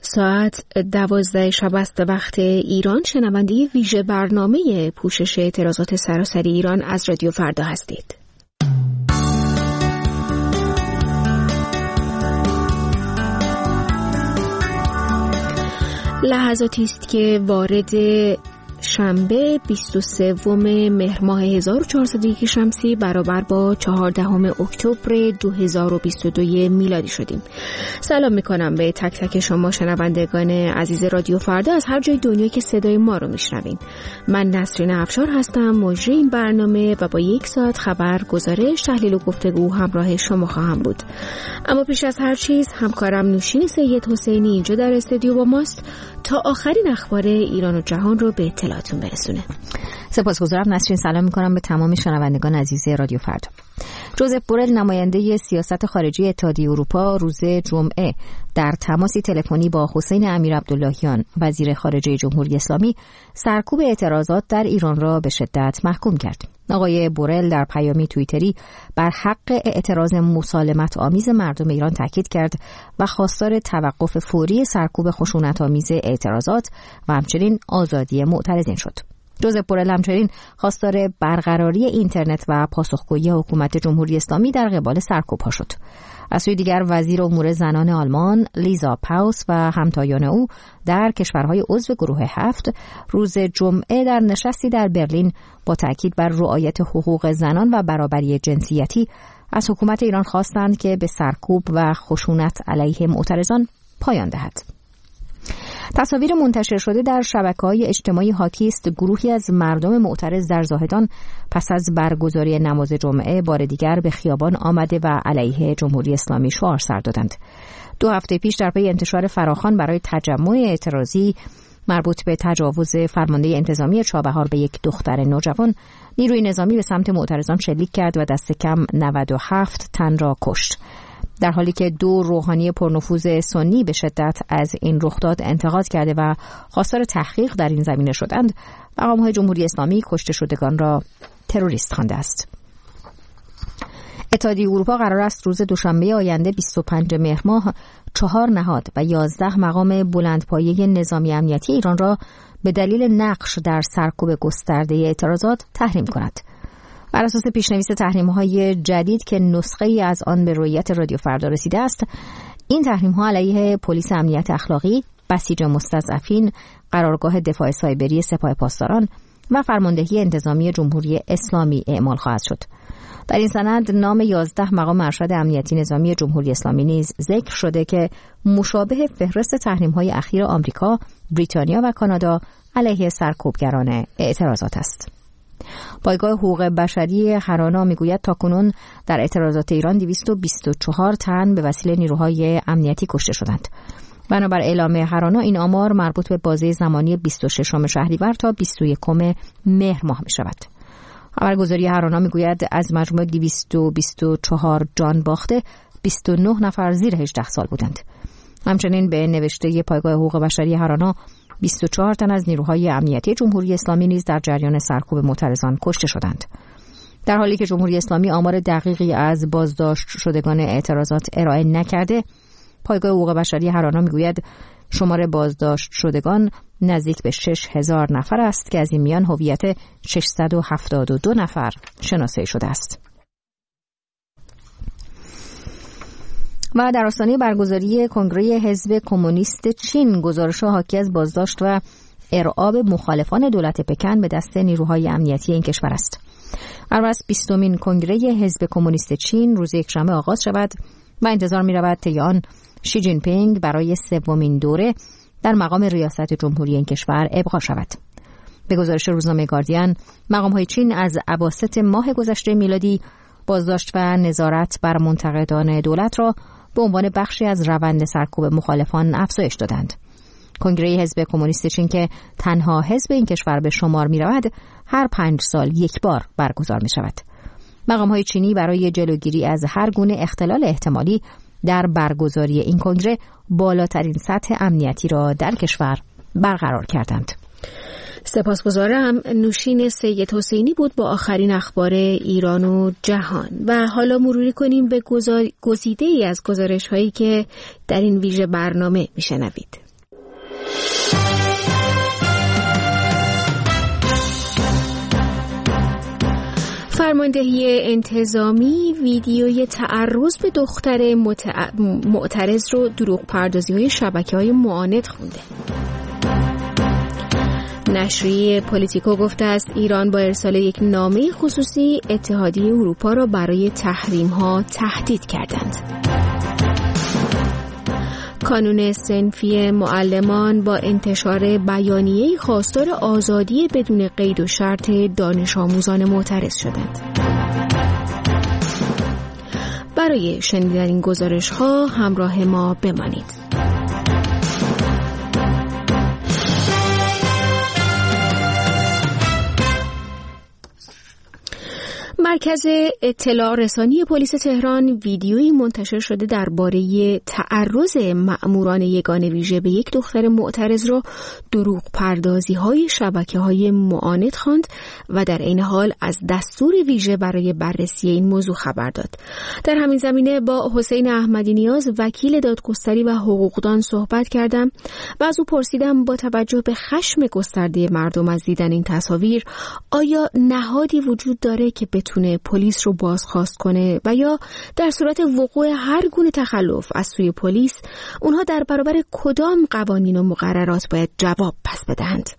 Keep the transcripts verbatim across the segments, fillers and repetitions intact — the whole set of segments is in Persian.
ساعت دوازده شب است وقت ایران. شنونده ویژه برنامه پوشش اعتراضات سراسری ایران از رادیو فردا هستید. لحظاتی است که وارد شنبه بیست و سوم مهر ماه هزار و چهارصد و یک شمسی برابر با چهاردهم اکتبر دو هزار و بیست و دو میلادی شدیم. سلام میکنم به تک تک شما شنوندگان عزیز رادیو فردا از هر جای دنیا که صدای ما رو میشنوین. من نسرین افشار هستم، مجری این برنامه و با یک ساعت خبر، گزارش، تحلیل و گفتگو همراه شما خواهم بود. اما پیش از هر چیز همکارم نوشین سید حسینی اینجا در استودیو با ماست تا آخرین اخبار ایران و جهان رو به اطلاعتون برسونه. سپاسگزارم نسرین. سلام میکنم به تمام شنوندگان عزیز رادیو فردا. جوزف بورل نماینده سیاست خارجی اتحادیه اروپا روز جمعه در تماسی تلفنی با حسین امیر عبداللهیان وزیر خارجه جمهوری اسلامی سرکوب اعتراضات در ایران را به شدت محکوم کرد. آقای بورل در پیامی توییتری بر حق اعتراض مسالمت آمیز مردم ایران تاکید کرد و خواستار توقف فوری سرکوب خشونت‌آمیز اعتراضات و همچنین آزادی معترضین شد. جوزف بورل همچنین خواستار برقراری اینترنت و پاسخگویی حکومت جمهوری اسلامی در قبال سرکوب‌ها شد. از سوی دیگر وزیر امور زنان آلمان لیزا پاوس و همتایان او در کشورهای عضو گروه هفت روز جمعه در نشستی در برلین با تاکید بر رعایت حقوق زنان و برابری جنسیتی از حکومت ایران خواستند که به سرکوب و خشونت علیه معترضان پایان دهد. تصاویر منتشر شده در شبکه‌های اجتماعی حاکی است گروهی از مردم معترض در زاهدان پس از برگزاری نماز جمعه بار دیگر به خیابان آمده و علیه جمهوری اسلامی شعار سر دادند. دو هفته پیش در پی انتشار فراخوان برای تجمع اعتراضی مربوط به تجاوز فرمانده انتظامی چابهار به یک دختر نوجوان، نیروی نظامی به سمت معترضان شلیک کرد و دست کم نود و هفت تن را کشت. در حالی که دو روحانی پرنفوذ سنی به شدت از این رخداد انتقاد کرده و خواستار تحقیق در این زمینه شدند، مقام‌های جمهوری اسلامی کشته شدگان را تروریست خوانده است. اتحادیه اروپا قرار است روز دوشنبه آینده بیست و پنجم مهر ماه چهار نهاد و یازده مقام بلندپایه نظامی امنیتی ایران را به دلیل نقش در سرکوب گسترده اعتراضات تحریم کند. بر اساس پیشنویس تحریم‌های جدید که نسخه‌ای از آن به رویت رادیو فردا رسیده است، این تحریم‌ها علیه پلیس امنیت اخلاقی، بسیج مستضعفین، قرارگاه دفاع سایبری سپاه پاسداران و فرماندهی انتظامی جمهوری اسلامی اعمال خواهد شد. در این سند نام یازده مقام ارشد امنیتی نظامی جمهوری اسلامی نیز ذکر شده که مشابه فهرست تحریم‌های اخیر آمریکا، بریتانیا و کانادا علیه سرکوبگران اعتراضات است. پایگاه حقوق بشری هرانا میگوید تاکنون در اعتراضات ایران دویست و بیست و چهار تن به وسیله نیروهای امنیتی کشته شدند. بنابر اعلام هرانا این آمار مربوط به بازه زمانی بیست و ششم شهریور تا بیست و یکم مهر ماه می شود. خبرگزاری هرانا میگوید از مجموع دویست و بیست و چهار جان باخته بیست و نه نفر زیر هجده سال بودند. همچنین به نوشته پایگاه حقوق بشری هرانا بیست و چهار تن از نیروهای امنیتی جمهوری اسلامی نیز در جریان سرکوب معترضان کشته شدند. در حالی که جمهوری اسلامی آمار دقیقی از بازداشت شدگان اعتراضات ارائه نکرده، پایگاه حقوق بشری هرانا میگوید شمار بازداشت شدگان نزدیک به شش هزار نفر است که از این میان هویت ششصد و هفتاد و دو نفر شناسایی شده است. و در آستانه برگزاری کنگره حزب کمونیست چین گزارش حاکی از بازداشت و ارعاب مخالفان دولت پکن به دست نیروهای امنیتی این کشور است. قرار است بیستمین کنگره حزب کمونیست چین روز یکشنبه آغاز شود و انتظار می رود طی آن شی جین پینگ برای سومین دوره در مقام ریاست جمهوری این کشور ابقا شود. به گزارش روزنامه گاردین، مقام‌های چین از اواسط ماه گذشته میلادی بازداشت و نظارت بر منتقدان دولت را به عنوان بخشی از روند سرکوب مخالفان افزایش دادند. کنگره حزب کمونیست چین که تنها حزب این کشور به شمار می رود، هر پنج سال یک بار برگزار می شود. مقام‌های چینی برای جلوگیری از هر گونه اختلال احتمالی در برگزاری این کنگره بالاترین سطح امنیتی را در کشور برقرار کردند. سپاسگزارم. نوشین سید حسینی بود با آخرین اخبار ایران و جهان. و حالا مروری کنیم به گزیده ای از گزارش هایی که در این ویژه برنامه میشنوید. فرماندهی انتظامی ویدیوی تعرض به دختر متع... معترض رو دروغ پردازی های شبکه های معاند خونده. نشریه پولیتیکو گفته است ایران با ارسال یک نامه خصوصی اتحادیه اروپا را برای تحریم ها تهدید کردند. کانون صنفی معلمان با انتشار بیانیه‌ای خواستار آزادی بدون قید و شرط دانش آموزان معترض شدند. برای شنیدن این گزارش‌ها همراه ما بمانید. مرکز اطلاع رسانی پلیس تهران ویدیویی منتشر شده درباره تعرض مأموران یگان ویژه به یک دختر معترض را دروغ پردازی های شبکه های معاند خواند و در این حال از دستور ویژه برای بررسی این موضوع خبر داد. در همین زمینه با حسین احمدی نیاز وکیل دادگستری و حقوقدان صحبت کردم و از او پرسیدم با توجه به خشم گسترده مردم از دیدن این تصاویر آیا نهادی وجود داره که بتونه پلیس رو بازخواست کنه و یا در صورت وقوع هر گونه تخلف از سوی پلیس اونها در برابر کدام قوانین و مقررات باید جواب پس بدهند؟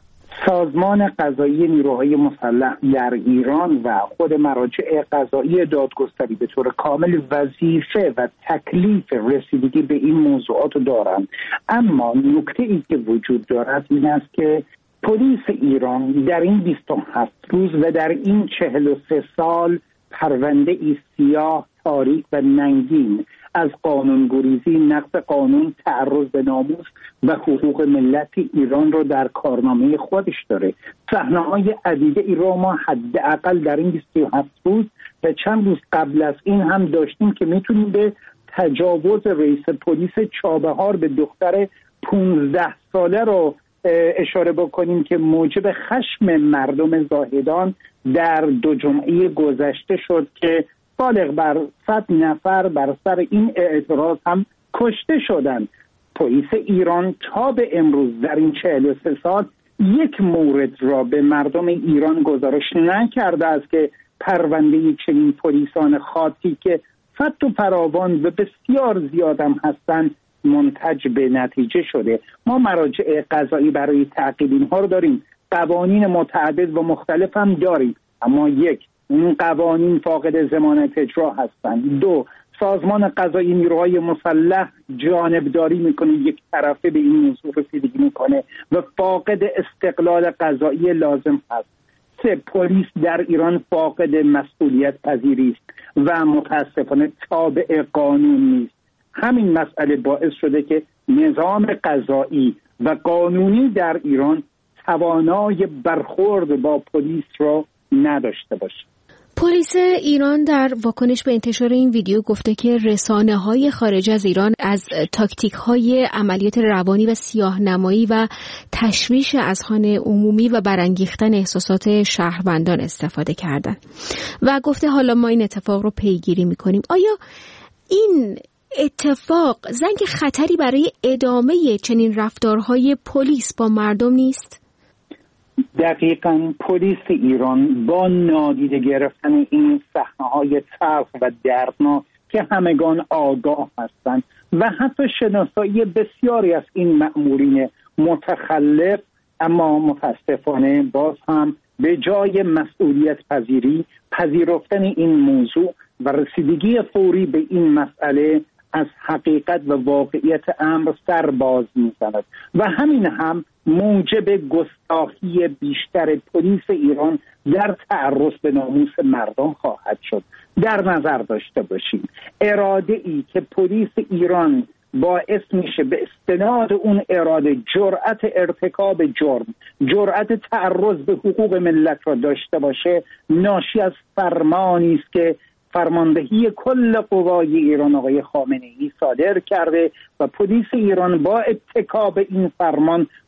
سازمان قضایی نیروهای مسلح در ایران و خود مراجع قضایی دادگستری به طور کامل وظیفه و تکلیف رسیدگی به این موضوعات دارند، اما نکته ای که وجود دارد این است که پلیس ایران در این بیست و هفت روز و در این چهل و سه سال پرونده ای سیاه، تاریک و ننگین از قانونگریزی، نقض قانون، تعرض به ناموس و حقوق ملت ایران رو در کارنامه خودش داره. صحنه‌های عدیده ای رو ما حداقل در این بیست و هفت روز و چند روز قبل از این هم داشتیم که میتونیم به تجاوز رئیس پلیس چابهار به دختر پانزده ساله رو اشاره بکنیم که موجب خشم مردم زاهدان در دو جمعه گذشته شد که بالغ بر صد نفر بر سر این اعتراض هم کشته شدند. پلیس ایران تا به امروز در این چهل و سه سال یک مورد را به مردم ایران گزارش نکرده است که پرونده چنین پلیسان خاطی که فت و فراوان و بسیار زیاد هم هستند منتج به نتیجه شده. ما مراجع قضایی برای تعقیب اینها رو داریم، قوانین متعدد و مختلف هم داریم، اما یک، این قوانین فاقد ضمانت اجرا هستند. دو، سازمان قضایی نیروهای مسلح جانبداری میکنه، یک طرفه به این موضوع رسیدگی میکنه و فاقد استقلال قضایی لازم هست. سه، پلیس در ایران فاقد مسئولیت پذیری است و متاسفانه تابع قانون نیست. همین مسئله باعث شده که نظام قضایی و قانونی در ایران توانای برخورد با پلیس را نداشته باشه. پلیس ایران در واکنش به انتشار این ویدیو گفته که رسانه‌های خارج از ایران از تاکتیک‌های عملیات روانی و سیاه‌نمایی و تشویش اذهان عمومی و برانگیختن احساسات شهروندان استفاده کردند و گفته حالا ما این اتفاق رو پیگیری می‌کنیم. آیا این اتفاق زنگ خطری برای ادامه چنین رفتارهای پلیس با مردم نیست؟ دقیقاً پلیس ایران با نادیده گرفتن این صحنه‌های تلخ و دردناک که همگان آگاه هستند و حتی شناسایی بسیاری از این مأمورین متخلف، اما متاسفانه باز هم به جای مسئولیت پذیری پذیرفتن این موضوع و رسیدگی فوری به این مسئله از حقیقت و واقعیت امر سر باز می‌زند و همین هم موجب گستاخی بیشتر پلیس ایران در تعرض به ناموس مردم خواهد شد. در نظر داشته باشیم اراده ای که پلیس ایران باعث میشه به استناد اون اراده جرأت ارتکاب جرم، جرأت تعرض به حقوق ملت را داشته باشه، ناشی از فرمانی است که فرماندهی کل قوای ایران آقای خامنه‌ای صادر کرده و پلیس ایران با اتکا به این فرمان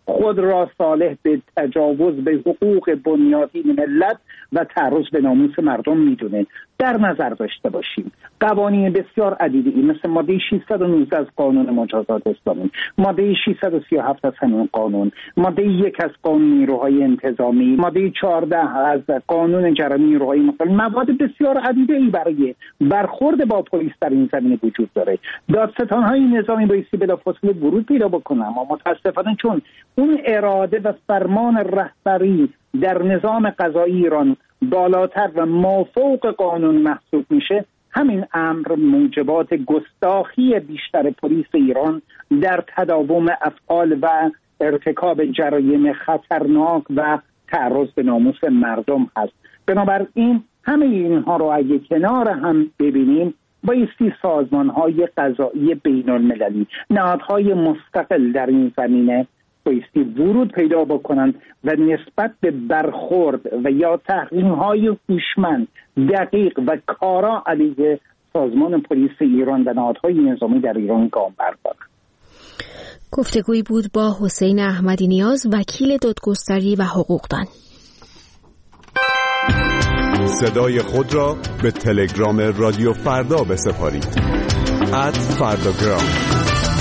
خود را صالح به تجاوز به حقوق بنیادین ملت و تعرض به ناموس مردم میدونه. در نظر داشته باشیم قوانین بسیار عدیدی مثل ماده ششصد و نوزده از قانون مجازات اسلامی، ماده ششصد و سی و هفت از همین قانون، ماده یک از قانون نیروهای انتظامی، ماده چهارده از قانون جرایم نیروهای مختلف، مواد بسیار عدیدی برای برخورد با پلیس در این زمینه وجود داره. دادستان‌های نظامی بایستی بلافاصله ورود پیدا بکنن، اما متاسفانه چون اون اراده و فرمان رهبری در نظام قضایی ایران بالاتر و مافوق قانون محسوب میشه، همین امر موجبات گستاخی بیشتر پلیس ایران در تداوم افعال و ارتکاب جرایم خطرناک و تعرض به ناموس مردم هست. بنابراین همه اینها رو اگه کنار هم ببینیم، بایستی سازمان‌های قضایی بین‌المللی، نهادهای مستقل در این زمینه بایستی ورود پیدا بکنند و نسبت به برخورد و یا تحریم‌های هوشمند، دقیق و کارا علیه سازمان پلیس ایران و نهادهای نظامی در ایران گام بردارند. گفتگویی بود با حسین احمدی نیاز، وکیل دادگستری و حقوقدان. صدای خود را به تلگرام رادیو فردا بسپارید. ات فرداگرام.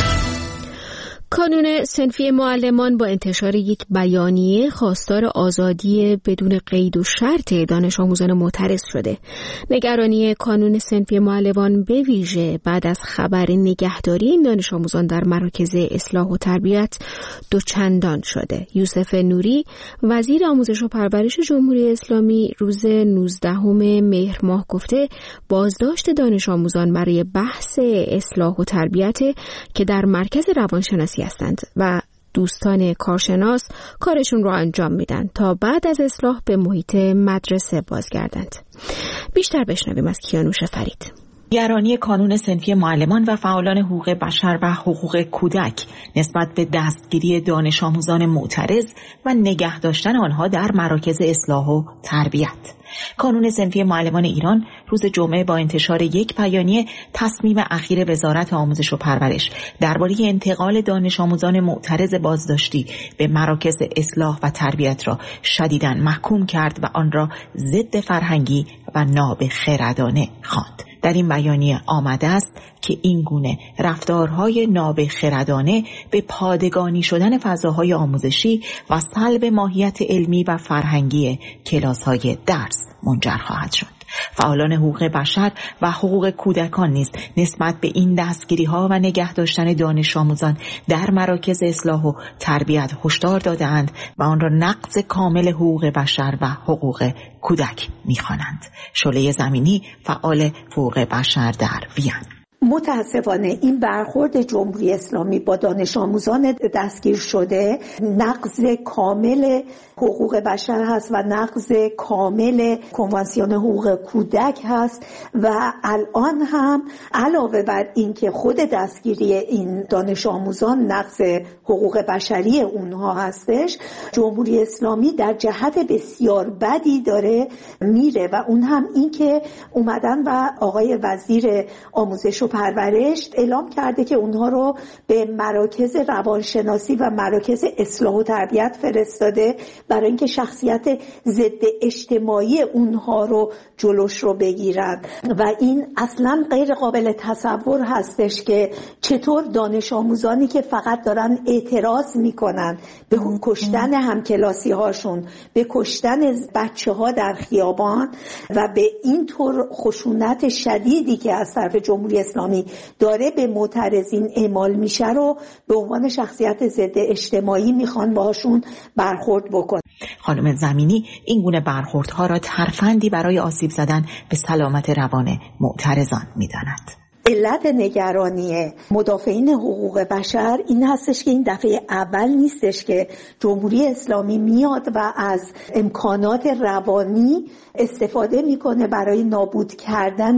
کانون صنفی معلمان با انتشار یک بیانیه خواستار آزادی بدون قید و شرط دانش آموزان معترض شده. نگرانی کانون صنفی معلمان به ویژه بعد از خبر نگهداری این دانش آموزان در مراکز اصلاح و تربیت دوچندان شده. یوسف نوری وزیر آموزش و پرورش جمهوری اسلامی روز نوزدهم مهر ماه گفته بازداشت دانش آموزان برای بحث اصلاح و تربیت که در مرکز روانشناسی هستند و دوستان کارشناس کارشون رو انجام میدن تا بعد از اصلاح به محیط مدرسه بازگردند. بیشتر بشنویم از کیانوش فرید. نگرانی کانون صنفی معلمان و فعالان حقوق بشر و حقوق کودک نسبت به دستگیری دانش آموزان معترض و نگه داشتن آنها در مراکز اصلاح و تربیت. کانون صنفی معلمان ایران روز جمعه با انتشار یک بیانیه تصمیم اخیر وزارت آموزش و پرورش درباره انتقال دانش آموزان معترض بازداشتی به مراکز اصلاح و تربیت را شدیداً محکوم کرد و آن را ضد فرهنگی و نابخردانه خواند. در این بیانیه آمده است که این گونه رفتارهای نابخردانه به پادگانی شدن فضاهای آموزشی و سلب ماهیت علمی و فرهنگی کلاس‌های درس منجر خواهد شد. فعالان حقوق بشر و حقوق کودکان نیز نسبت به این دستگیری‌ها و نگه داشتن دانش آموزان در مراکز اصلاح و تربیت هشدار داده‌اند و آن را نقض کامل حقوق بشر و حقوق کودک می‌خوانند. شعله زمینی، فعال حقوق بشر در وین: متاسفانه این برخورد جمهوری اسلامی با دانش آموزان دستگیر شده نقض کامل حقوق بشر هست و نقض کامل کنوانسیون حقوق کودک هست و الان هم علاوه بر این که خود دستگیری این دانش آموزان نقض حقوق بشری اونها هستش، جمهوری اسلامی در جهت بسیار بدی داره میره و اون هم این که اومدن و آقای وزیر آموزش و پرورش اعلام کرده که اونها رو به مراکز روانشناسی و مراکز اصلاح و تربیت فرستاده برای اینکه شخصیت ضد اجتماعی اونها رو جلوش رو بگیرن و این اصلا غیر قابل تصور هستش که چطور دانش آموزانی که فقط دارن اعتراض میکنن به کشتن همکلاسی هاشون، به کشتن بچه ها در خیابان و به این طور خشونت شدیدی که از طرف جمهوری اسلامی داره به معترضین اعمال میشه رو به عنوان شخصیت ضد اجتماعی میخوان باهاشون برخورد بکن. خانم زمینی این گونه برخوردها را ترفندی برای آسیب زدن به سلامت روان معترضان میداند. علت نگرانی مدافعین حقوق بشر این هستش که این دفعه اول نیستش که جمهوری اسلامی میاد و از امکانات روانی استفاده میکنه برای نابود کردن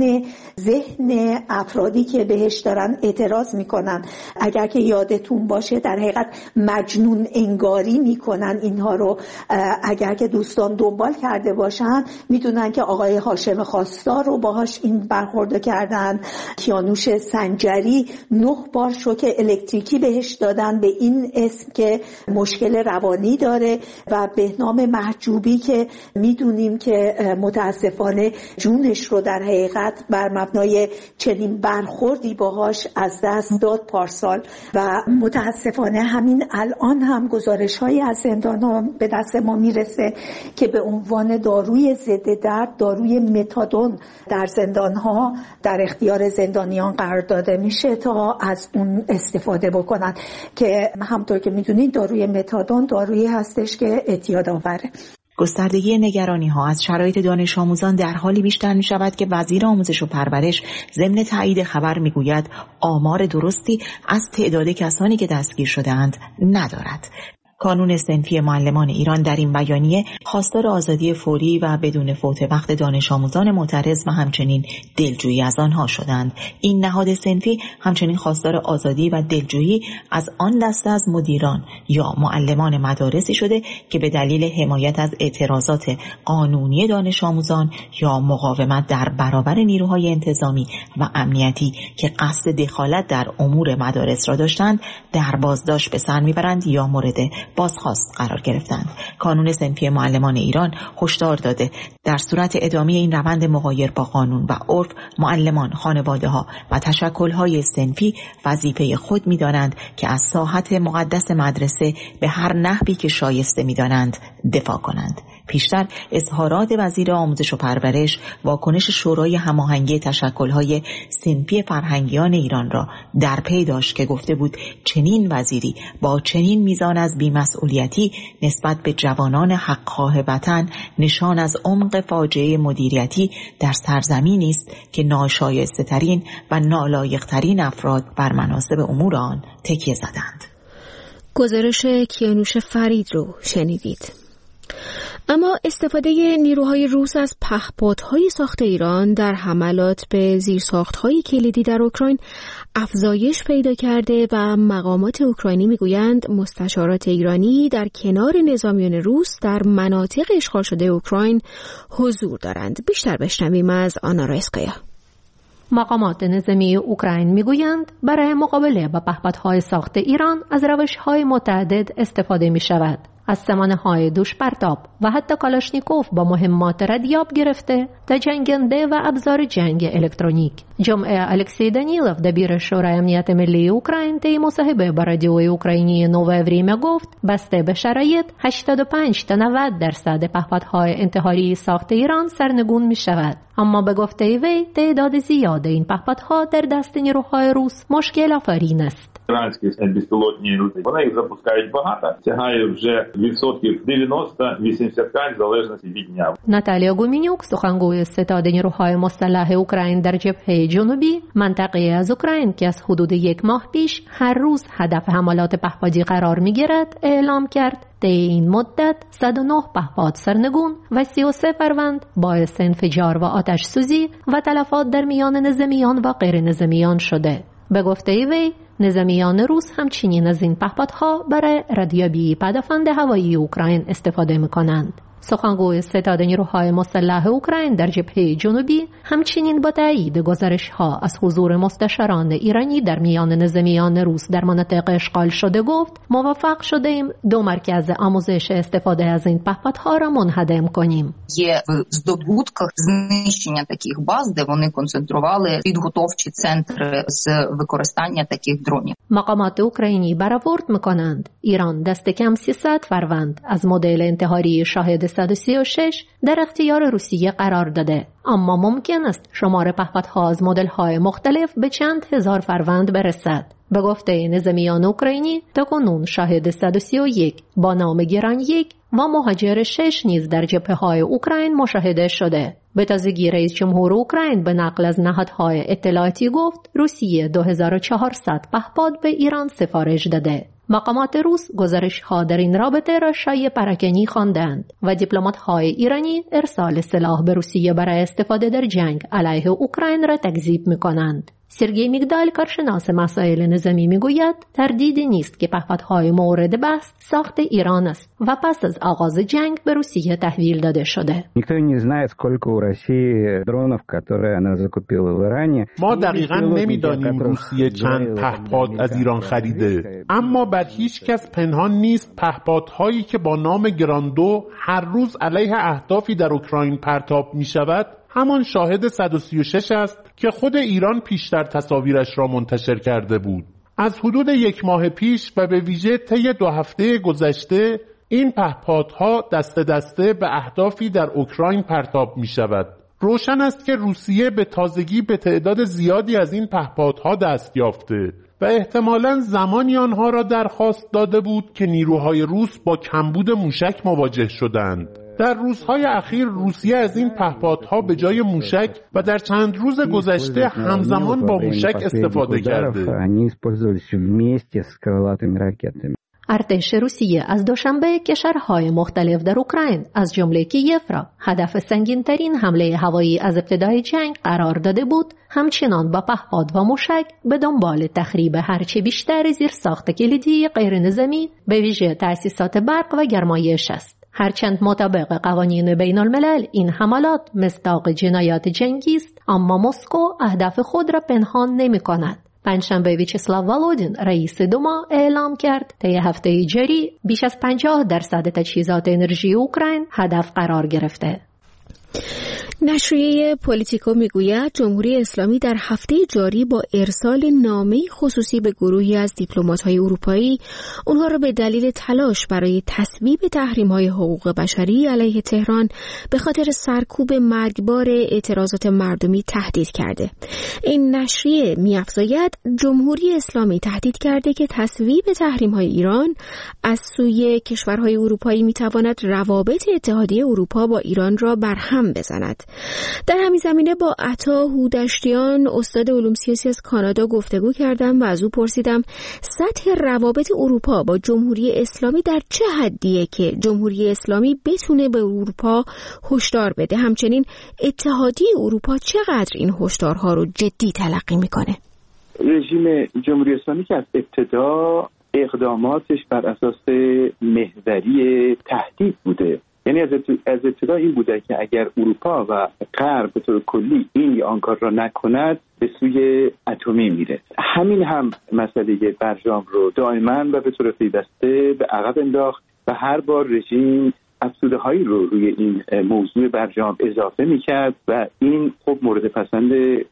ذهن افرادی که بهش دارن اعتراض میکنن. اگر که یادتون باشه در حقیقت مجنون انگاری میکنن اینها رو. اگر که دوستان دنبال کرده باشن میدونن که آقای هاشم خواستار رو باهاش این برخورد کردن، کیانوش سنجری نه بار شوک الکتریکی بهش دادن به این اسم که مشکل روانی داره و بهنام محجوبی که میدونیم که متاسفانه جونش رو در حقیقت بر مبنای چنین برخوردی باهاش از دست داد پارسال و متاسفانه همین الان هم گزارش های از زندان ها به دست ما میرسه که به عنوان داروی ضد درد داروی متادون در زندان ها در اختیار زندانیان قرار داده میشه تا از اون استفاده بکنن که همطور که میدونید داروی متادون دارویی هستش که اعتیاد آوره. گستردگی نگرانی ها از شرایط دانش آموزان در حالی بیشتر می شود که وزیر آموزش و پرورش ضمن تایید خبر می گوید آمار درستی از تعداد کسانی که دستگیر شده‌اند ندارد. کانون صنفی معلمان ایران در این بیانیه خواستار آزادی فوری و بدون فوت وقت دانش آموزان معترض و همچنین دلجویی از آنها شدند. این نهاد صنفی همچنین خواستار آزادی و دلجویی از آن دسته از مدیران یا معلمان مدارسی شده که به دلیل حمایت از اعتراضات قانونی دانش آموزان یا مقاومت در برابر نیروهای انتظامی و امنیتی که قصد دخالت در امور مدارس را داشتند در بازداشت به سر میبرند یا مورد بازخواست قرار گرفتند. کانون صنفی معلمان ایران هشدار داده در صورت ادامه این روند مغایر با قانون و عرف معلمان، خانواده‌ها و تشکل‌های صنفی وظیفه خود می‌دانند که از ساحت مقدس مدرسه به هر نحوی که شایسته می‌دانند دفاع کنند. پیشتر اظهارات وزیر آموزش و پرورش واکنش شورای هماهنگی تشکل‌های صنفی فرهنگیان ایران را در پی داشت که گفته بود چنین وزیری با چنین میزان از بی‌مسئولیتی نسبت به جوانان حق‌خواه وطن نشان از عمق فاجعه مدیریتی در سرزمینی است که ناشایسته‌ترین و نالایق‌ترین افراد بر مناصب امور آن تکیه زدند. گزارش کیانوش فرید رو شنیدید. اما استفاده نیروهای روس از پهپادهای ساخت ایران در حملات به زیرساخت‌های کلیدی در اوکراین افزایش پیدا کرده و مقامات اوکراینی میگویند مستشارات ایرانی در کنار نظامیان روس در مناطق اشغال شده اوکراین حضور دارند. بیشتر بشنویم از آنا رایسکایا. مقامات نظامی اوکراین میگویند برای مقابله با پهپادهای ساخت ایران از روش‌های متعدد استفاده می‌شود. از سامانه‌های دوش پرتاب و حتی کالاشنیکوف با مهمات ردیاب گرفته تا جنگنده و ابزار جنگ الکترونیک. جمعه الکسی دانیلوف دبیر شورای امنیت ملی اوکراین طی مصاحبه با رادیوی اوکراینی نووه وریمه گفت بسته به شرایط هشتاد و پنج تا نود درصد پهپادهای انتحاری ساخت ایران سرنگون می شود. اما به گفته وی تعداد زیاد این پهپادها در دست نیروهای روس مشکل آفرین است. Українські безпілотні люди, вони їх запускають багато, сягає вже відсотків дев'яносто - вісімдесят п'ять в залежності від дня. ناتالیا گومینیوک سخنگوی ستاد نیروهای مسلح اوکراین در جبهه جنوبی منطقه از اوکراین که از حدود یک ماه پیش هر روز هدف حملات پهپادی قرار می‌گیرد اعلام کرد طی این مدت صد و نه پهپاد سرنگون و سی و سه فروند باعث انفجار و آتش سوزی و تلفات در میان نظامیان و غیر نظامیان شده. به گفته وی نظامیان روس همچنین از این پهپادها برای ردیابی پدافند هوایی اوکراین استفاده می‌کنند. سخنگوی ستاد نیروهای مسلح اوکراین در جبهه جنوبی همچنین با تایید گزارش‌ها از حضور مستشاران ایرانی در میان نظامیان روس در مناطق اشغال شده گفت موفق شدیم دو مرکز آموزش استفاده از این پهپادها را منهدم کنیم. Є в здобутках знищення таких баз, де вони концентрували підготовчі центри з використання таких дронів. مقامات اوکراینی برآورد می‌کنند ایران دست کم سیصد فروند از مدل انتحاری شاهد صد و سی و شش در اختیار روسیه قرار داده، اما ممکن است شمار پهپادها از مدل‌های مختلف به چند هزار فروند برسد. به گفته نظامیان اوکراینی تاکنون شاهد صد و سی و یک با نام گران یک و مهاجر شش نیز در جبهه‌های اوکراین مشاهده شده. به تازگی رئیس جمهور اوکراین به نقل از نهادهای اطلاعاتی گفت روسیه دو هزار و چهارصد پهپاد به ایران سفارش داده. مقامات روس گزارش‌ها در این رابطه را شایع پراکنی خواندند و دیپلمات‌های ایرانی ارسال سلاح به روسیه برای استفاده در جنگ علیه اوکراین را تکذیب می‌کنند. سرگئی میگدال کارشناس مسائل نظامی میگوید تردیدی نیست که پهپادهای مورد بحث ساخت ایران است و پس از آغاز جنگ به روسیه تحویل داده شده. ما دقیقاً نمیدانیم روسیه چند پهپاد از ایران خریده، اما بر هیچ کس پنهان نیست پهپادهایی که با نام گراندو هر روز علیه اهدافی در اوکراین پرتاب می شود همان شاهد صد و سی و شش است که خود ایران پیشتر تصاویرش را منتشر کرده بود. از حدود یک ماه پیش و به ویژه طی دو هفته گذشته این پهپادها دست دسته به اهدافی در اوکراین پرتاب می شود. روشن است که روسیه به تازگی به تعداد زیادی از این پهپادها دست یافته و احتمالاً زمانی آنها را درخواست داده بود که نیروهای روس با کمبود موشک مواجه شدند. در روزهای اخیر روسیه از این پهپادها به جای موشک و در چند روز گذشته همزمان با موشک استفاده کرده. ارتش روسیه از دوشنبه کشورهای مختلف در اوکراین از جمله کیف را هدف سنگین‌ترین حمله هوایی از ابتدای جنگ قرار داده بود، همچنان با پهپاد و موشک به دنبال تخریب هرچه بیشتر زیرساخت کلیدی غیرنظامی به ویژه تأسیسات برق و گرمایش است. هرچند مطابق قوانین بین الملل این حملات مصداق جنایات جنگی است، اما مسکو اهداف خود را پنهان نمی کند. پنجشنبه ویچسلاو والودین رئیس دوما اعلام کرد طی هفته جاری بیش از پنجاه درصد تجهیزات انرژی اوکراین هدف قرار گرفته. نشریه پولیتیکو میگوید جمهوری اسلامی در هفته جاری با ارسال نامه‌ای خصوصی به گروهی از دیپلمات‌های اروپایی اونها را به دلیل تلاش برای تصویب تحریم‌های حقوق بشری علیه تهران به خاطر سرکوب مرگبار اعتراضات مردمی تهدید کرده. این نشریه می‌افزاید جمهوری اسلامی تهدید کرده که تصویب تحریم‌های ایران از سوی کشورهای اروپایی می‌تواند روابط اتحادیه اروپا با ایران را برهم بزند. در همین زمینه با عطا هودشتیان استاد علوم سیاسی از کانادا گفتگو کردم و از او پرسیدم سطح روابط اروپا با جمهوری اسلامی در چه حدیه که جمهوری اسلامی بتونه به اروپا هشدار بده، همچنین اتحادیه اروپا چقدر این هشدارها رو جدی تلقی میکنه. رژیم جمهوری اسلامی که از ابتدا اقداماتش بر اساس محوری تهدید بوده، یعنی از ابتدا این بوده که اگر اروپا و غرب به طور کلی این یا آن کار را نکند به سوی اتمی میره. همین هم مسئله برجام رو دائما و به طور پیوسته به عقب انداخت و هر بار رژیم افسوده هایی رو روی این موضوع برجام اضافه میکرد و این خب مورد پسند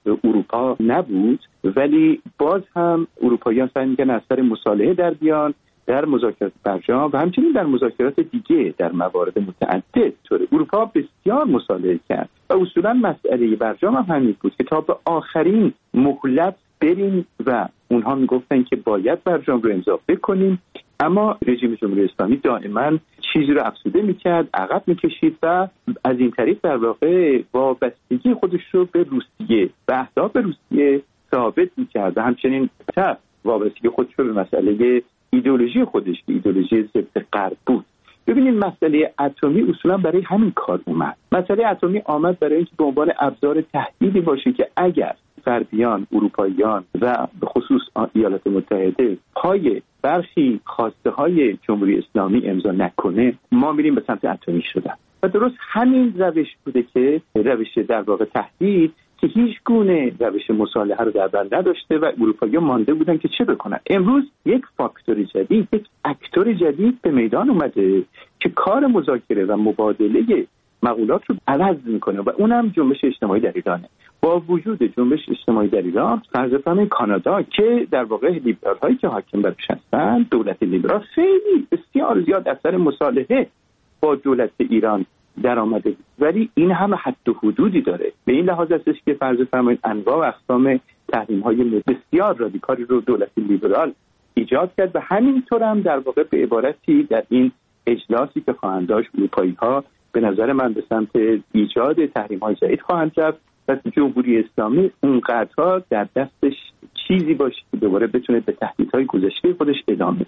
اروپا نبود، ولی باز هم اروپاییان سعی میکنن از سر مصالحه در بیان در مذاکرات برجام و همچنین در مذاکرات دیگه در موارد متعدد. طور اروپا بسیار مصالحه کرد و اصولا مسئله برجام هم همین بود که تا به آخرین مهلت بریم و اونها میگفتن که باید برجام رو امضا بکنیم، اما رژیم جمهوری اسلامی دائما چیزی رو افسوده میکرد، عقب میکشید و از این طریق در واقع وابستگی خودش رو به روسیه و اهداف روسیه ثابت میکرد و همچنین تا وابستگی خودش رو به مسئله ایدئولوژی خودش که ایدئولوژی ضد غرب بود. ببینید مسئله اتمی اصولا برای همین کار اومد. مسئله اتمی آمد برای اینکه به عنوان ابزار تهدیدی باشه که اگر غربیان، اروپاییان و به خصوص ایالات متحده پای برخی خواسته های جمهوری اسلامی امضا نکنه، ما میریم به سمت اتمی شدن. و درست همین روش بوده که روش در واقع تهدید که هیچ گونه روش مصالحه رو در بر نداشته و اروپایی‌ها مانده بودن که چه بکنن. امروز یک فاکتور جدید، یک اکتور جدید به میدان اومده که کار مذاکره و مبادله مقولات رو عوض میکنه و اونم جنبش اجتماعی در ایرانه. با وجود جنبش اجتماعی در ایران، فرض فرمایید کانادا که در واقع لیبرال هایی که حاکم برش هستن، دولت لیبرال خیلی بسیار زیاد اثر مصالحه با دولت ایران در آمده، ولی این هم حد و حدودی داره. به این لحاظ هستش که فرض فرمایید انواع و اقسام تحریم های بسیار رادیکالی رو دولت لیبرال ایجاد کرد و همینطور هم در واقع به عبارتی در این اجلاسی که خواهند داشت اروپایی ها به نظر من به سمت ایجاد تحریم های جدید خواهند رفت و جمهوری اسلامی اونقدرها در دستش چیزی باشه که دوباره بتونه به تهدیدهای گذشته خودش ادامه بده.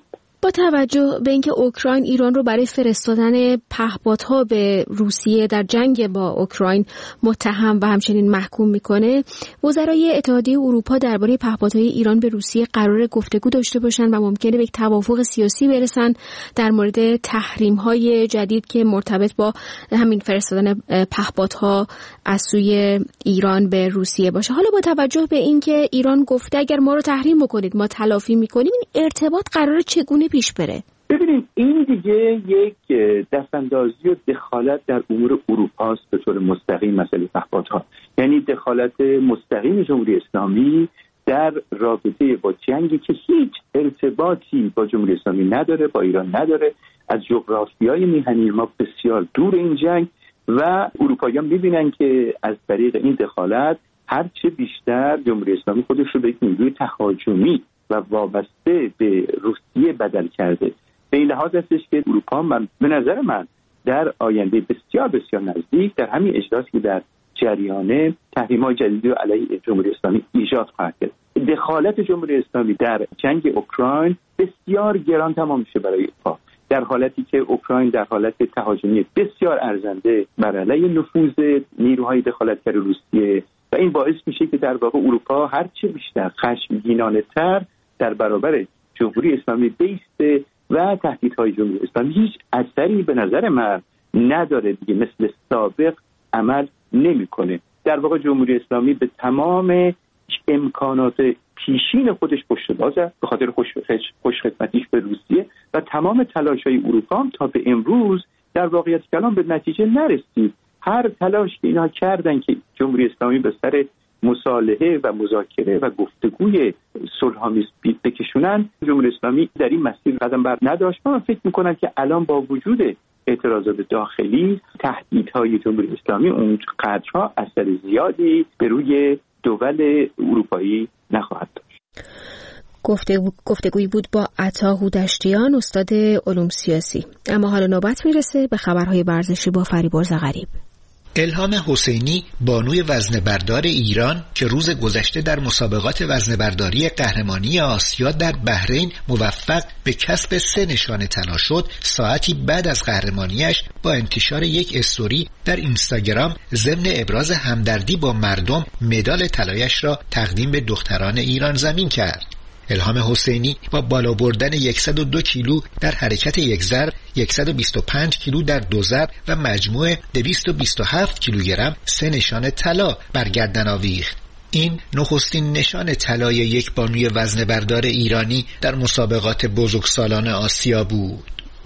با توجه به اینکه اوکراین ایران رو برای فرستادن پهپادها به روسیه در جنگ با اوکراین متهم و همچنین محکوم میکنه، وزرای اتحادیه اروپا درباره پهپادهای ایران به روسیه قرار گفتگو داشته باشن و ممکنه به یک توافق سیاسی برسن در مورد تحریم‌های جدید که مرتبط با همین فرستادن پهپادها از سوی ایران به روسیه باشه. حالا با توجه به اینکه ایران گفته اگر ما رو تحریم بکنید ما تلافی میکنیم، این ارتباط قراره چگونه پیش بره؟ ببینید این دیگه یک دستاندازی و دخالت در امور اروپا است به طور مستقیم. مسئله پهپادها یعنی دخالت مستقیم جمهوری اسلامی در رابطه با جنگی که هیچ ارتباطی با جمهوری اسلامی نداره، با ایران نداره، از جغرافیای میهنی ما بسیار دور این جنگ و اروپاییان می‌بینن که از طریق این دخالت هر چه بیشتر جمهوری اسلامی خودش رو به یک نیروی تهاجمی و وابسته به روسیه بدل کرده. به این لحاظ هستش که اروپا من به نظر من در آینده بسیار بسیار نزدیک در همین اجلاسی که در جریان تحریم‌های جدیدی علیه جمهوری اسلامی ایجاد خواهد کرد. دخالت جمهوری اسلامی در جنگ اوکراین بسیار گران تمام میشه برای اروپا، در حالتی که اوکراین در حالت تهاجمی بسیار ارزنده بر علیه نفوذ نیروهای دخالتگر روسیه و این باعث میشه که در واقع اروپا هر چه بیشتر خشمگینانه‌تر در برابر جمهوری اسلامی بیسته و تهدیدهای جمهوری اسلامی هیچ اثری به نظر من نداره دیگه، مثل سابق عمل نمیکنه. در واقع جمهوری اسلامی به تمام امکانات پیشین خودش پشت بازه به خاطر خوش خدمتیش به روسیه و تمام تلاش‌های اروپا هم تا به امروز در واقعیت کلام به نتیجه نرسید. هر تلاش که اینا کردن که جمهوری اسلامی به سر مصالحه و مذاکره و گفتگوی صلح‌آمیز بکشونن، جمهوری اسلامی در این مسیر قدم بر نداشت. من فکر میکنم که الان با وجود اعتراضات داخلی، تهدیدهای جمهوری اسلامی اونقدرها اثر زیادی به روی دول اروپایی نخواهد داشت. گفتگو، گفتگویی بود با عطا هودشتیان، استاد علوم سیاسی. اما حالا نوبت میرسه به خبرهای ورزشی با فریبرز غریب. الهام حسینی بانوی وزنه‌بردار ایران که روز گذشته در مسابقات وزنه‌برداری قهرمانی آسیا در بحرین موفق به کسب سه نشان طلا شد، ساعتی بعد از قهرمانیش با انتشار یک استوری در اینستاگرام ضمن ابراز همدردی با مردم مدال طلایش را تقدیم به دختران ایران زمین کرد. الهام حسینی با بالا بردن صد و دو کیلو در حرکت یک ضرب، صد و بیست و پنج کیلو در دو ضرب و مجموع دویست و بیست و هفت کیلوگرم سه نشان طلا بر گردن آویخت. این نخستین نشان طلای یک بانوی وزنه‌بردار ایرانی در مسابقات بزرگسالان آسیا بود.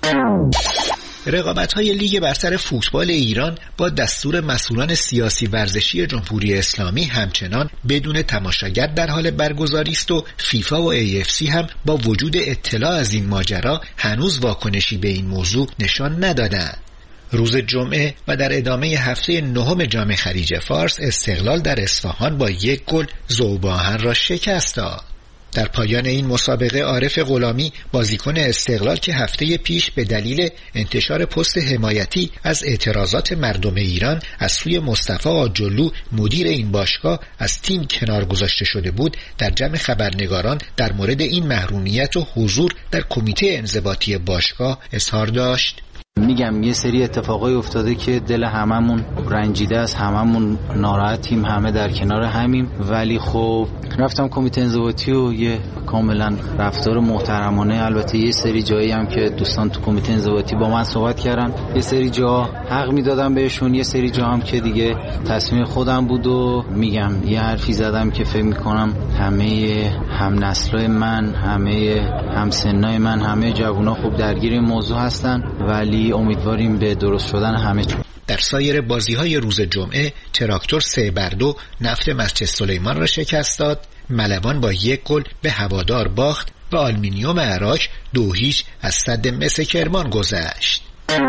رقابت‌های لیگ برتر فوتبال ایران با دستور مسئولان سیاسی ورزشی جمهوری اسلامی همچنان بدون تماشاگر در حال برگزاری است و فیفا و ای اف سی هم با وجود اطلاع از این ماجرا هنوز واکنشی به این موضوع نشان ندادند. روز جمعه و در ادامه هفته نهم جام خلیج فارس، استقلال در اصفهان با یک گل ذوب‌آهن را شکست داد. در پایان این مسابقه عارف غلامی بازیکن استقلال که هفته پیش به دلیل انتشار پست حمایتی از اعتراضات مردم ایران از سوی مصطفی آجلو مدیر این باشگاه از تیم کنار گذاشته شده بود، در جمع خبرنگاران در مورد این محرومیت و حضور در کمیته انضباطی باشگاه اظهار داشت. میگم یه سری اتفاقای افتاده که دل هممون رنجیده است، هممون ناراحتیم، همه در کنار همیم، ولی خب رفتم کمیته انضباطی و یه کاملا رفتار محترمانه، البته یه سری جایی هم که دوستان تو کمیته انضباطی با من صحبت کردن، یه سری جا حق میدادم بهشون، یه سری جا هم که دیگه تصمیم خودم بود و میگم یه حرفی زدم که فکر میکنم همه هم نسلای من، همه هم سنای من، همه جوونا خوب درگیر این موضوع هستن، ولی امیدواریم به درست شدن همه. در سایر بازی‌های روز جمعه تراکتور سه بر دو نفت مسجد سلیمان را شکست داد، ملوان با یک گل به هوادار باخت و آلومینیوم عراق دو هیچ از سد مس کرمان گذشت.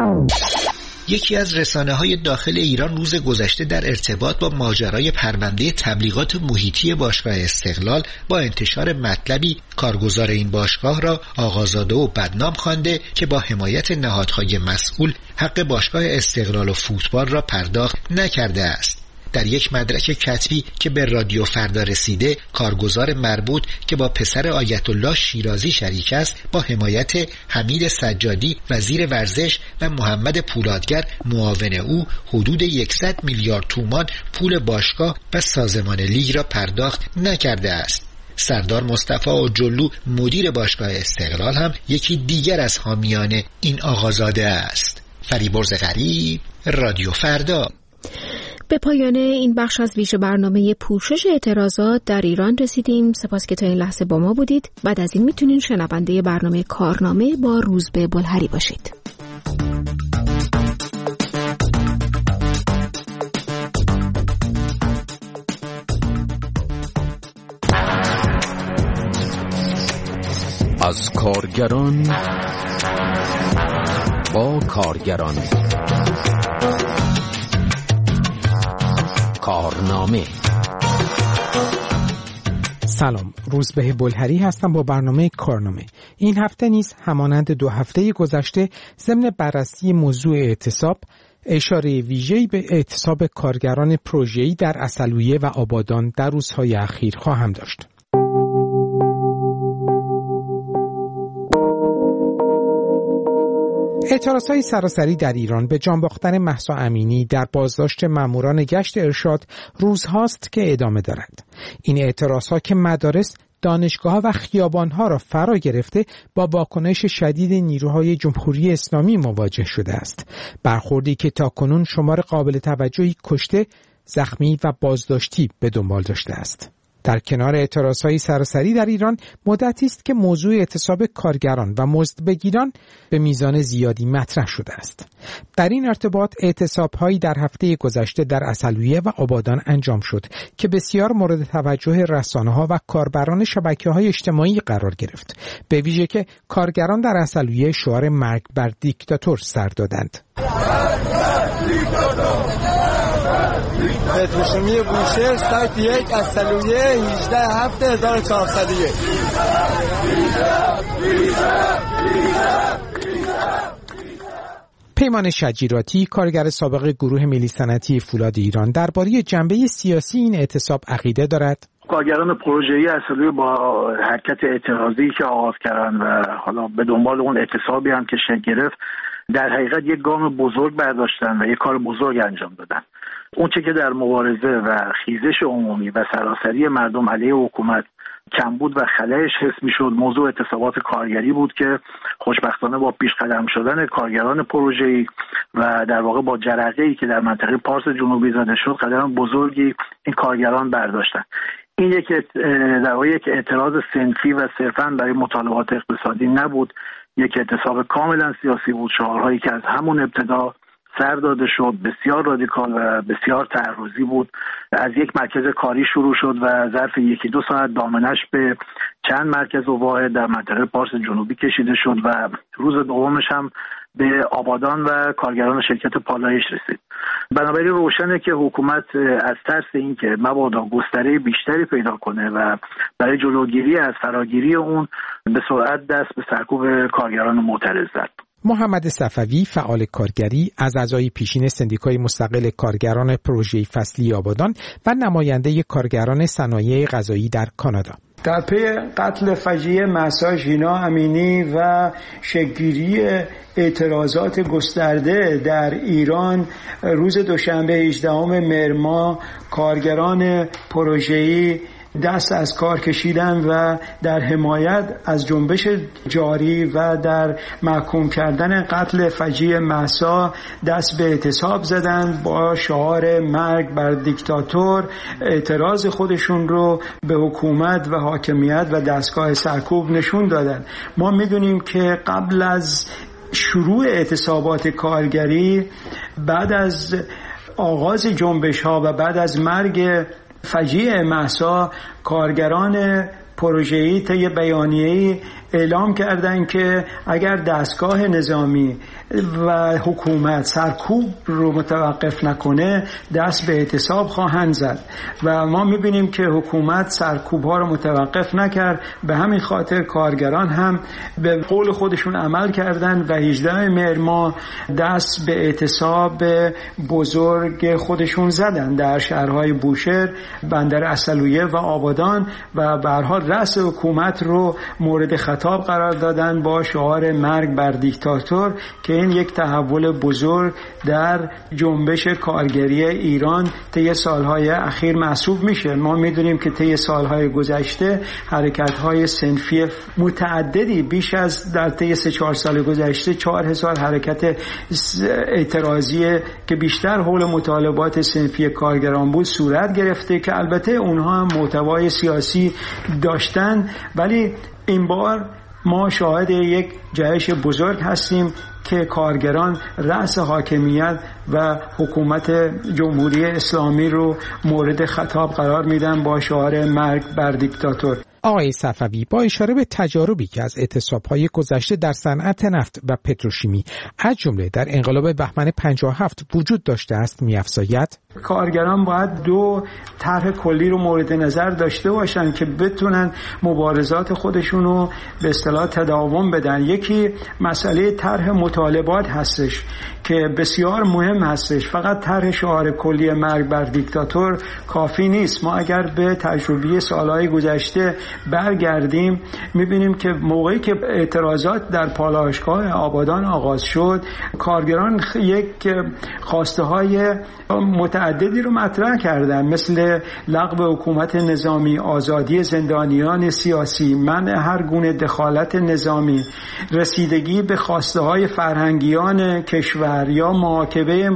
یکی از رسانه‌های داخل ایران روز گذشته در ارتباط با ماجرای پرونده تبلیغات محیطی باشگاه استقلال با انتشار مطلبی کارگزار این باشگاه را آقازاده و بدنام خوانده که با حمایت نهادهای مسئول حق باشگاه استقلال و فوتبال را پرداخت نکرده است. در یک مدرک کتبی که به رادیو فردا رسیده، کارگزار مربوط که با پسر آیت الله شیرازی شریک است، با حمایت حمید سجادی وزیر ورزش و محمد پولادگر معاون او، حدود صد میلیارد تومان پول باشگاه و سازمان لیگ را پرداخت نکرده است. سردار مصطفی اوجلو مدیر باشگاه استقلال هم یکی دیگر از حامیان این آقازاده است. فریبرز غریب، رادیو فردا. به پایان این بخش از ویژه برنامه پوشش اعتراضات در ایران رسیدیم. سپاس که تا این لحظه با ما بودید. بعد از این میتونین شنونده برنامه کارنامه با روزبه بلهری باشید. از کارگران با کارگران، کارنامه. سلام، روزبه بلهری هستم با برنامه کارنامه. این هفته نیز همانند دو هفته گذشته ضمن بررسی موضوع اعتصاب، اشاره ویژه‌ای به اعتصاب کارگران پروژه‌ای در عسلویه و آبادان در روزهای اخیر خواهم داشت. اعتراضهای سراسری در ایران به جان باختن مهسا امینی در بازداشت ماموران گشت ارشاد روزهاست که ادامه دارد. این اعتراضها که مدارس، دانشگاه‌ها و خیابان‌ها را فرا گرفته با واکنش شدید نیروهای جمهوری اسلامی مواجه شده است. برخوردی که تاکنون شمار قابل توجهی کشته، زخمی و بازداشتی به دنبال داشته است. در کنار اعتراضهای سراسری در ایران مدتی است که موضوع اعتصاب کارگران و مزدبگیران به میزان زیادی مطرح شده است. در این ارتباط اعتصاب‌هایی در هفته گذشته در عسلویه و آبادان انجام شد که بسیار مورد توجه رسانه‌ها و کاربران شبکه‌های اجتماعی قرار گرفت. به ویژه که کارگران در عسلویه شعار مرگ بر دیکتاتور سر دادند. پتروشیمی بوشهر سایت یک عسلویه هجده هفت هزار و چهارصد و یک. پیمان شجیراتی، کارگر سابق گروه ملی صنعتی فولاد ایران، درباره جنبه سیاسی این اعتصاب عقیده دارد. کارگران پروژه‌ای عسلویه با حرکت اعتراضی که آغاز کردن و حالا به دنبال اون اعتصابی هم که شکل گرفت، در حقیقت یک گام بزرگ برداشتن و یک کار بزرگ انجام دادن. اون چه که در مبارزه و خیزش عمومی و سراسری مردم علیه حکومت کمبود و خلأش حس می‌شد، موضوع اعتصابات کارگری بود که خوشبختانه با پیش قدم شدن کارگران پروژه‌ای و در واقع با جرقه‌ای که در منطقه پارس جنوبی زده شد، قدم بزرگی این کارگران برداشتن. این یک در واقع یک اعتراض صنفی و صرفاً برای مطالبات اقتصادی نبود، یک اعتصاب کاملا سیاسی بود. شعارهایی که از همون ابتدا سر داده شد بسیار رادیکال و بسیار تعرضی بود. از یک مرکز کاری شروع شد و ظرف یکی دو ساعت دامنش به چند مرکز و واحد در منطقه پارس جنوبی کشیده شد و روز دومش هم به آبادان و کارگران شرکت پالایش رسید. بنابراین روشنه که حکومت از ترس این که مبادا گستره بیشتری پیدا کنه و برای جلوگیری از فراگیری اون به سرعت دست به سرکوب کارگران معترض زد. محمد صفوی، فعال کارگری، از اعضای پیشین سندیکای مستقل کارگران پروژه فصلی آبادان و نماینده کارگران صنایع غذایی در کانادا. در پی قتل فجیع مهسا ژینا امینی و شکل‌گیری اعتراضات گسترده در ایران، روز دوشنبه هجدهم مهر ماه کارگران پروژه‌ای دست از کار کشیدن و در حمایت از جنبش جاری و در محکوم کردن قتل فجیع مهسا دست به اعتصاب زدند. با شعار مرگ بر دیکتاتور اعتراض خودشون رو به حکومت و حاکمیت و دستگاه سرکوب نشون دادن. ما میدونیم که قبل از شروع اعتصابات کارگری، بعد از آغاز جنبش ها و بعد از مرگ فجیع مهسا، کارگران پروژه‌ای طی بیانیه‌ای اعلام کردن که اگر دستگاه نظامی و حکومت سرکوب رو متوقف نکنه دست به اعتصاب خواهند زد و ما میبینیم که حکومت سرکوب ها رو متوقف نکرد. به همین خاطر کارگران هم به قول خودشون عمل کردن و هجدهم مهر ماه دست به اعتصاب بزرگ خودشون زدن در شهرهای بوشهر، بندر عسلویه و آبادان و به هر حال رأس حکومت رو مورد خطاب قرار دادن با شعار مرگ بر دیکتاتور که این یک تحول بزرگ در جنبش کارگری ایران طی سالهای اخیر محسوب میشه. ما میدونیم که طی سالهای گذشته حرکت‌های صنفی متعددی بیش از در طی سه چهار سال گذشته چهار هزار حرکت اعتراضی که بیشتر حول مطالبات صنفی کارگران بود صورت گرفته که البته اونها هم محتوای سیاسی داشتن، ولی این بار ما شاهد یک جهش بزرگ هستیم که کارگران رأس حاکمیت و حکومت جمهوری اسلامی رو مورد خطاب قرار میدن با شعار مرگ بر دیکتاتور. آقای صفوی با اشاره به تجاربی که از اعتصاب‌های گذشته در صنعت نفت و پتروشیمی از جمله در انقلاب بهمن پنجاه و هفت وجود داشته است می‌افزاید کارگران باید دو طرح کلی رو مورد نظر داشته باشن که بتونن مبارزات خودشون رو به اصطلاح تداوم بدن. یکی مسئله طرح مطالبات هستش که بسیار مهم هستش. فقط طرح شعار کلی مرگ بر دیکتاتور کافی نیست. ما اگر به تجربه سالهای گذشته برگردیم میبینیم که موقعی که اعتراضات در پالایشگاه آبادان آغاز شد کارگران یک خواسته های متعددی رو مطرح کردن، مثل لغو حکومت نظامی، آزادی زندانیان سیاسی، منع هر گونه دخالت نظامی، رسیدگی به خواسته های فرهنگیان کشور یا محاکمه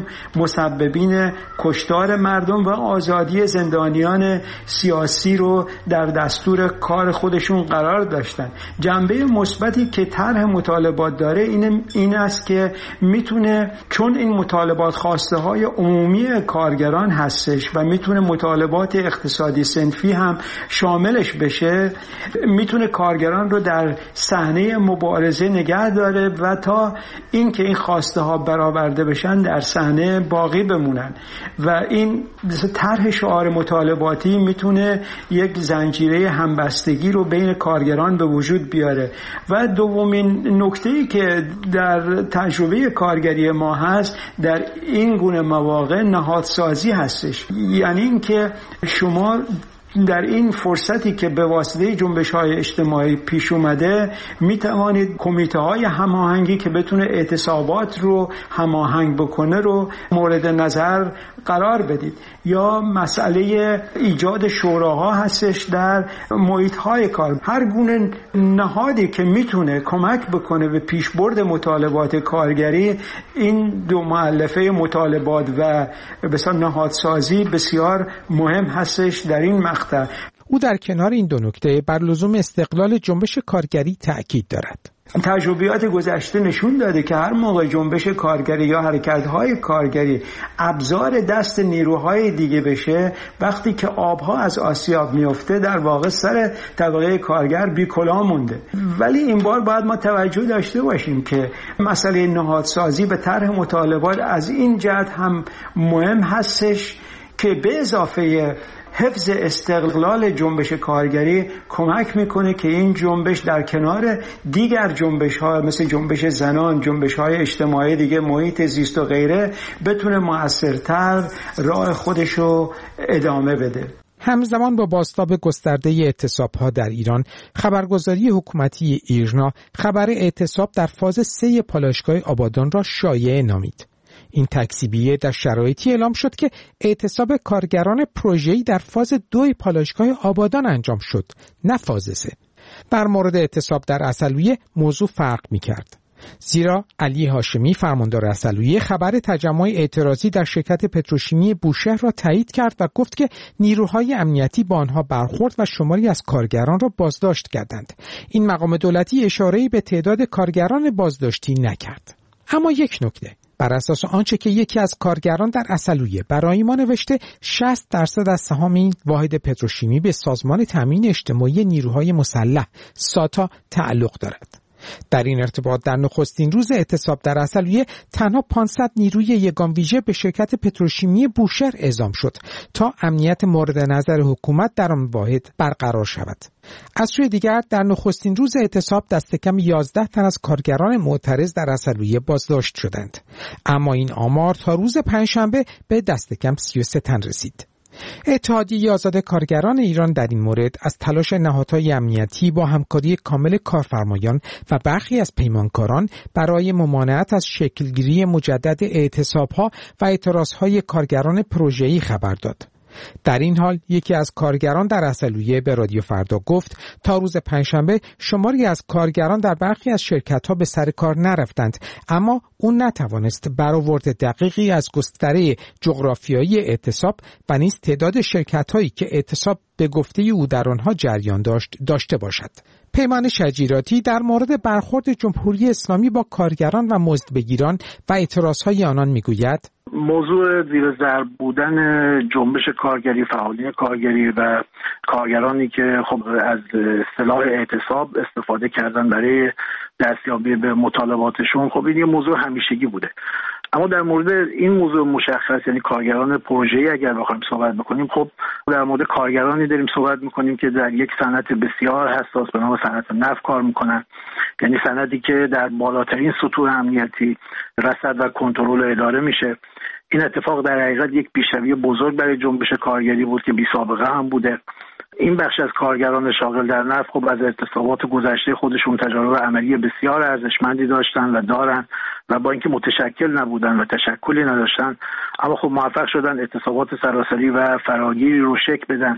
مسببین کشتار مردم و آزادی زندانیان سیاسی رو در دستور کار خودشون قرار داشتن. جنبه مثبتی که طرح مطالبات داره این این است که میتونه، چون این مطالبات خواسته های عمومی کارگران هستش و میتونه مطالبات اقتصادی صنفی هم شاملش بشه، میتونه کارگران رو در صحنه مبارزه نگه داره و تا اینکه این خواسته ها برآورده بشن در صحنه باقی بمونن. و این طرح شعار مطالباتی میتونه یک زنجیره همبستگی رو بین کارگران به وجود بیاره. و دومین نکته‌ای که در تجربه کارگری ما هست در این گونه مواقع نهادسازی هستش، یعنی اینکه شما در این فرصتی که به واسطه جنبش‌های اجتماعی پیش اومده می توانید کمیته‌های هماهنگی که بتونه اعتصابات رو هماهنگ بکنه رو مورد نظر قرار بدید، یا مسئله ایجاد شوراها هستش در محیط‌های کار. هر گونه نهادی که میتونه کمک بکنه به پیشبرد مطالبات کارگری، این دو مؤلفه مطالبات و بسیار نهادسازی بسیار مهم هستش در این مقطع. او در کنار این دو نکته بر لزوم استقلال جنبش کارگری تأکید دارد. تجربیات گذشته نشون داده که هر موقع جنبش کارگری یا حرکت‌های کارگری ابزار دست نیروهای دیگه بشه، وقتی که آبها از آسیاب میفته در واقع سر طبقه کارگر بی‌کلاه مونده. ولی این بار باید ما توجه داشته باشیم که مسئله نهادسازی به طرح مطالبات از این جهت هم مهم هستش که به اضافه حفظ استقلال جنبش کارگری کمک میکنه که این جنبش در کنار دیگر جنبش ها مثل جنبش زنان، جنبش های اجتماعی دیگه، محیط زیست و غیره بتونه مؤثرتر راه خودشو ادامه بده. همزمان با بازتاب گسترده اعتصاب‌ها در ایران، خبرگزاری حکومتی ایرنا خبر اعتصاب در فاز سه پالایشگاه آبادان را شایعه نامید. این تکذیبیه در شرایطی اعلام شد که اعتصاب کارگران پروژه‌ای در فاز دو پالایشگاه آبادان انجام شد، نه فاز سه. در مورد اعتصاب در عسلویه موضوع فرق می‌کرد. زیرا علی هاشمی فرماندار عسلویه خبر تجمع اعتراضی در شرکت پتروشیمی بوشهر را تایید کرد و گفت که نیروهای امنیتی با آنها برخورد و شماری از کارگران را بازداشت کردند. این مقام دولتی اشاره‌ای به تعداد کارگران بازداشتی نکرد. اما یک نکته بر اساس آنچه که یکی از کارگران در عسلویه برای ما نوشته، شصت درصد از سهام این واحد پتروشیمی به سازمان تامین اجتماعی نیروهای مسلح ساتا تعلق دارد. در این ارتباط در نخستین روز اعتصاب در عسلویه تنها پانصد نیروی یگان ویژه به شرکت پتروشیمی بوشهر اعزام شد تا امنیت مورد نظر حکومت در آن واحد برقرار شود. از سوی دیگر در نخستین روز اعتصاب دست کم یازده تن از کارگران معترض در عسلویه بازداشت شدند، اما این آمار تا روز پنجشنبه به دست کم سی و سه تن رسید. اتحادیه آزاد کارگران ایران در این مورد از تلاش نهادهای امنیتی با همکاری کامل کارفرمایان و برخی از پیمانکاران برای ممانعت از شکلگیری مجدد اعتصابها و اعتراضهای کارگران پروژه‌ای خبر داد. در این حال یکی از کارگران در عسلویه به رادیو فردا گفت تا روز پنجشنبه شماری از کارگران در برخی از شرکت‌ها به سر کار نرفتند، اما اون نتوانست برآورد دقیقی از گستره جغرافیایی اعتصاب و نیز تعداد شرکت‌هایی که اعتصاب به گفته او در آنها جریان داشت داشته باشد. پیمان شجیراتی در مورد برخورد جمهوری اسلامی با کارگران و مزدبگیران و اعتراضهای آنان میگوید: موضوع زیر ضرب بودن جنبش کارگری، فعالین کارگری و کارگرانی که خب از اصطلاح اعتصاب استفاده کردن برای دستیابی به مطالباتشون، خب این یه موضوع همیشگی بوده. اما در مورد این موضوع مشخص، یعنی کارگران پروژه‌ای اگر بخوایم صحبت بکنیم، خب در مورد کارگرانی داریم صحبت می‌کنیم که در یک صنعت بسیار حساس به نام صنعت نفت کار می‌کنن، یعنی صنعتی که در بالاترین سطوح امنیتی رصد و کنترل اداره میشه. این اتفاق در حقیقت یک پیشروی بزرگ برای جنبش کارگری بود که بی سابقه هم بوده. این بخش از کارگران شاغل در نفت خب از اعتصابات گذشته خودشون تجارب عملی بسیار ارزشمندی داشتن و دارن و با اینکه متشکل نبودن و تشکلی نداشتن، اما خب موفق شدن اعتصابات سراسری و فراگیری رو شکل بدن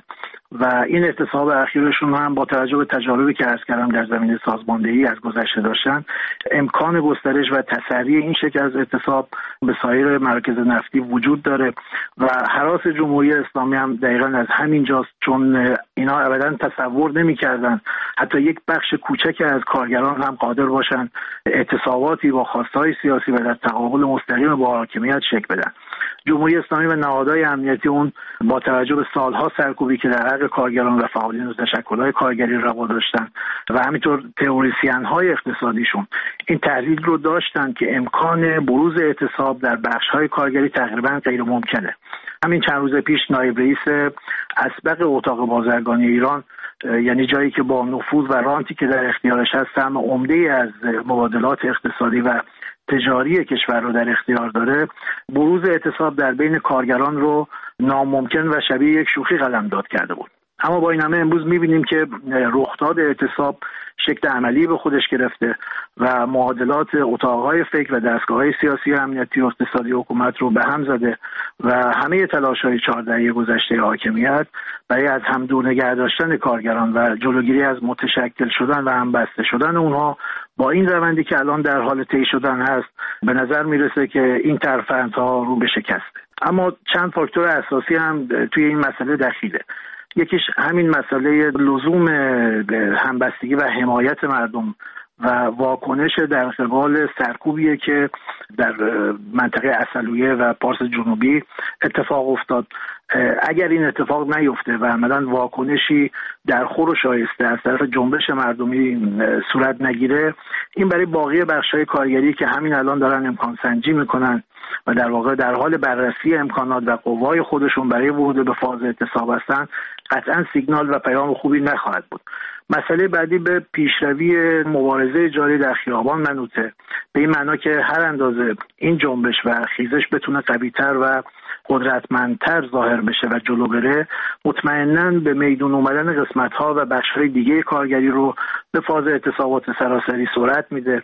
و این اعتصاب اخیرشون هم با توجه به تجاربی که عرض کردم در زمینه سازماندهی از گذشته داشتن، امکان گسترش و تسری این شکل از اعتصاب به سایر مراکز نفتی وجود داره و هراس جمهوری اسلامی هم دقیقاً از همین جاست، چون اینا ابداً تصور نمی‌کردن حتی یک بخش کوچک از کارگران هم قادر باشن اعتصاباتی با خواستهای سیاسی و در تقابل مستقیم با حاکمیت شکل بدن. جمهوری اسلامی و نهادهای امنیتی اون با توجه به سالها سرکوبی که در حق کارگران و فعالین و تشکل‌های کارگری روا داشتن و همینطور تئوریسین‌های اقتصادیشون این تحلیل رو داشتن که امکان بروز اعتصاب در بخش‌های کارگری تقریباً غیر ممکنه. همین چند روز پیش نایب رئیس اسبق اتاق بازرگانی ایران، یعنی جایی که با نفوذ و رانتی که در اختیارش هست سهم عمده‌ای از مبادلات اقتصادی و تجاری کشور رو در اختیار داره، بروز اعتصاب در بین کارگران رو ناممکن و شبیه یک شوخی قلمداد کرده بود. اما با این همه امروز می‌بینیم که رخداد اعتصاب شکل عملی به خودش گرفته و معادلات اتاق‌های فکر و دستگاه‌های سیاسی و امنیتی و اقتصادی حکومت رو به هم زده و همه تلاش‌های چهار دهه گذشته حاکمیت برای از هم دور نگه داشتن کارگران و جلوگیری از متشکل شدن و همبسته شدن اونها با این روندی که الان در حال طی شدن هست، به نظر میرسه که این ترفندها رو به شکسته. اما چند فاکتور اساسی هم توی این مسئله دخیله. یکیش همین مسئله لزوم همبستگی و حمایت مردم و واکنش در قبال سرکوبیه که در منطقه عسلویه و پارس جنوبی اتفاق افتاد. اگر این اتفاق نیفته و عملاً واکنشی در خور و شایسته از طرف جنبش مردمی صورت نگیره، این برای باقی بخش‌های کارگری که همین الان دارن امکان سنجی میکنن و در واقع در حال بررسی امکانات و قوای خودشون برای ورود به فاز اعتصاب هستن، قطعاً سیگنال و پیام خوبی نخواهد بود. مسئله بعدی به پیشروی مبارزه جاری در خیابان منوطه، به این معنا که هر اندازه این جنبش و خیزش بتونه قوی‌تر و قدرتمندتر ظاهر بشه و جلو بره، مطمئناً به میدون اومدن قسمت‌ها و بخش‌های دیگه کارگری رو به فاز اعتصابات سراسری سرعت میده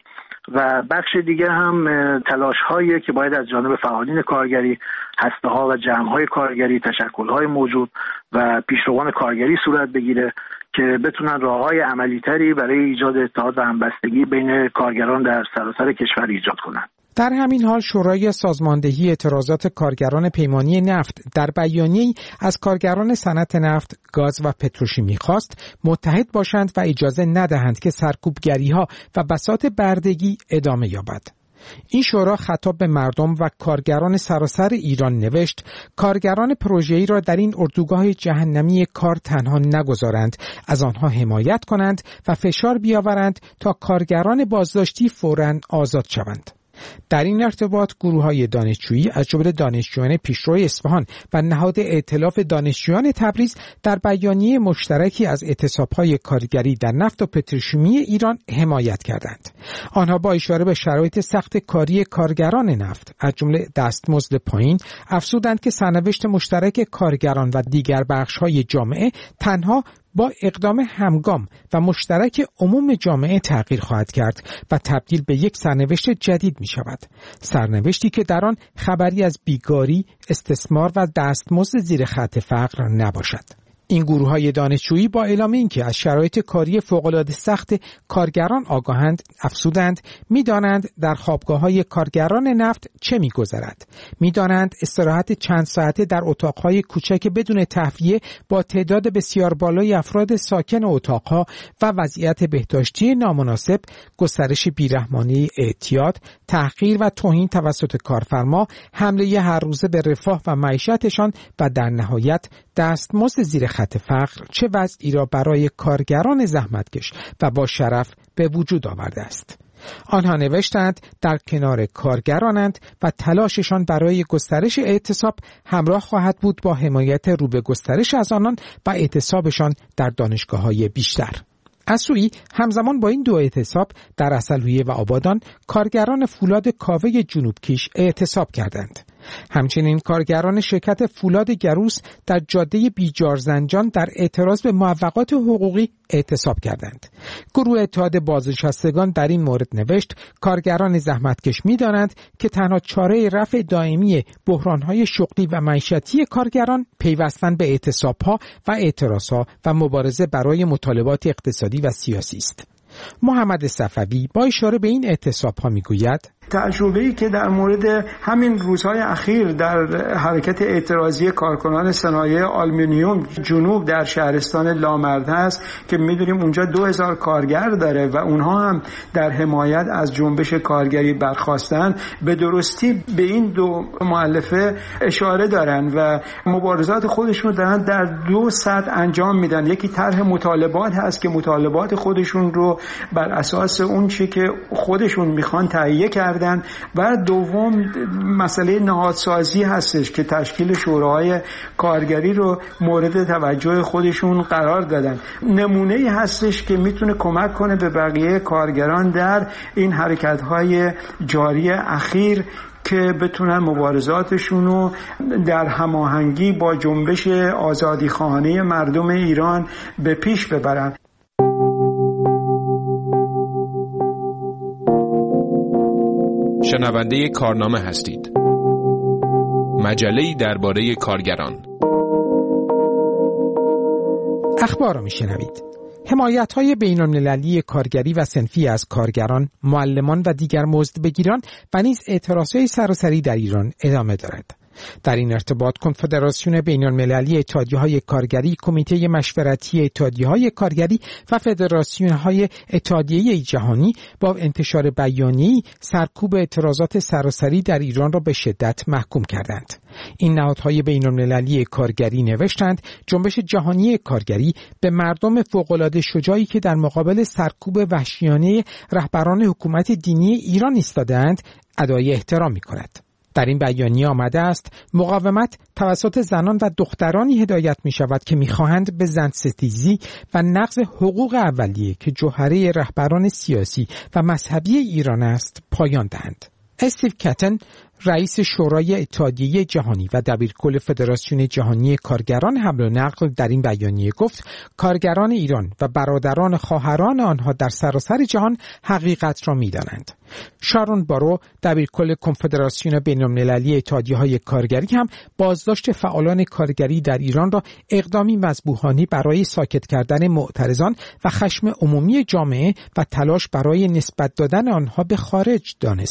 و بخش دیگه هم تلاش‌هایی که باید از جانب فعالین کارگری، هسته‌ها و جمع‌های کارگری، تشکل‌های موجود و پیشروان کارگری صورت بگیره که بتونن راه‌های عملی‌تری برای ایجاد اتحاد و همبستگی بین کارگران در سراسر کشور ایجاد کنند. در همین حال شورای سازماندهی اعتراضات کارگران پیمانی نفت در بیانیه‌ای از کارگران صنعت نفت، گاز و پتروشیمی خواست متحد باشند و اجازه ندهند که سرکوبگری‌ها و بساط بردگی ادامه یابد. این شورا خطاب به مردم و کارگران سراسر ایران نوشت کارگران پروژه‌ای را در این اردوگاه جهنمی کار تنها نگذارند، از آنها حمایت کنند و فشار بیاورند تا کارگران بازداشتی فوراً آزاد شوند. در این ارتباط گروه‌های دانشجویی از جمله دانشجویان پیشرو اصفهان و نهاد ائتلاف دانشجویان تبریز در بیانیه مشترکی از اعتصاب‌های کارگری در نفت و پتروشیمی ایران حمایت کردند. آنها با اشاره به شرایط سخت کاری کارگران نفت از جمله دستمزد پایین افزودند که سرنوشت مشترک کارگران و دیگر بخش‌های جامعه تنها با اقدام همگام و مشترک عموم جامعه تغییر خواهد کرد و تبدیل به یک سرنوشت جدید می شود. سرنوشتی که در آن خبری از بیگاری، استثمار و دستمزد زیر خط فقر نباشد. این گروه‌های دانشجویی با اعلام اینکه از شرایط کاری فوق‌العاده سخت کارگران آگاهند، افزودند می‌دانند در خوابگاه‌های کارگران نفت چه می‌گذرد. می‌دانند استراحت چند ساعته در اتاق‌های کوچک بدون تهویه با تعداد بسیار بالای افراد ساکن اتاق‌ها و وضعیت بهداشتی نامناسب، گسترش بیرحمانه اعتیاد، تحقیر و توهین توسط کارفرما، حمله هر روزه به رفاه و معیشتشان و در نهایت دستمزد زیر خط فقر چه وضعی را برای کارگران زحمتکش و با شرف به وجود آورده است. آنها نوشتند در کنار کارگرانند و تلاششان برای گسترش اعتصاب همراه خواهد بود با حمایت رو به گسترش از آنان و اعتصابشان در دانشگاه‌های بیشتر. از سوی همزمان با این دو اعتصاب در اصلویه و آبادان کارگران فولاد کاوه جنوبکیش اعتصاب کردند. همچنین کارگران شرکت فولاد گروس در جاده بیجارزنجان در اعتراض به موافقات حقوقی اعتصاب کردند. گروه اتحاد بازنشستگان در این مورد نوشت کارگران زحمتکش می‌دانند که تنها چاره رفع دائمی بحران‌های شغلی و معیشتی کارگران پیوستن به اعتصاب‌ها و اعتراضها و مبارزه برای مطالبات اقتصادی و سیاسی است. محمد صفوی با اشاره به این اعتصاب‌ها می‌گوید تجربه‌ای که در مورد همین روزهای اخیر در حرکت اعتراضی کارکنان صنایع آلومینیوم جنوب در شهرستان لامرد هست که می‌دونیم اونجا دو هزار کارگر داره و اونها هم در حمایت از جنبش کارگری برخاستن، به درستی به این دو مؤلفه اشاره دارن و مبارزات خودشون دارن در دو سطح انجام میدن. یکی طرح مطالبات هست که مطالبات خودشون رو بر اساس اون چی که خودشون میخوان تهیه کردن و دوم مسئله نهادسازی هستش که تشکیل شوراهای کارگری رو مورد توجه خودشون قرار دادن. نمونه‌ای هستش که میتونه کمک کنه به بقیه کارگران در این حرکت‌های جاری اخیر که بتونن مبارزاتشون رو در هماهنگی با جنبش آزادیخواهانه مردم ایران به پیش ببرن. شنونده کارنامه هستید. مجله‌ای درباره کارگران. اخبار را میشنوید. حمایت‌های بین‌المللی کارگری و صنفی از کارگران، معلمان و دیگر مزدبگیران و نیز اعتراضهای سراسری در ایران ادامه دارد. در این ارتباط کنفدراسیون بین‌المللی اتحادیه‌های کارگری، کمیته مشورتی اتحادیه‌های کارگری و فدراسیون‌های اتحادیه جهانی با انتشار بیانیه‌ای سرکوب اعتراضات سراسری در ایران را به شدت محکوم کردند. این نهادهای بین‌المللی کارگری نوشتند جنبش جهانی کارگری به مردم فوق‌العاده شجاعی که در مقابل سرکوب وحشیانه رهبران حکومت دینی ایران ایستاده‌اند ادای احترام می‌کند. در این بیانیه آمده است مقاومت توسط زنان و دخترانی هدایت می شود که می خواهند به زن ستیزی و نقض حقوق اولیه که جوهره رهبران سیاسی و مذهبی ایران است پایان دهند. استیو کاتن رئیس شورای اتحادیه جهانی و دبیرکل فدراسیون جهانی کارگران حمل و نقل در این بیانیه گفت کارگران ایران و برادران خواهران آنها در سراسر جهان حقیقت را می‌دانند. شارون بارو دبیرکل کنفدراسیون بین‌المللی اتحادیه‌های کارگری هم بازداشت فعالان کارگری در ایران را اقدامی مذبوحانه برای ساکت کردن معترضان و خشم عمومی جامعه و تلاش برای نسبت دادن آنها به خارج دانست.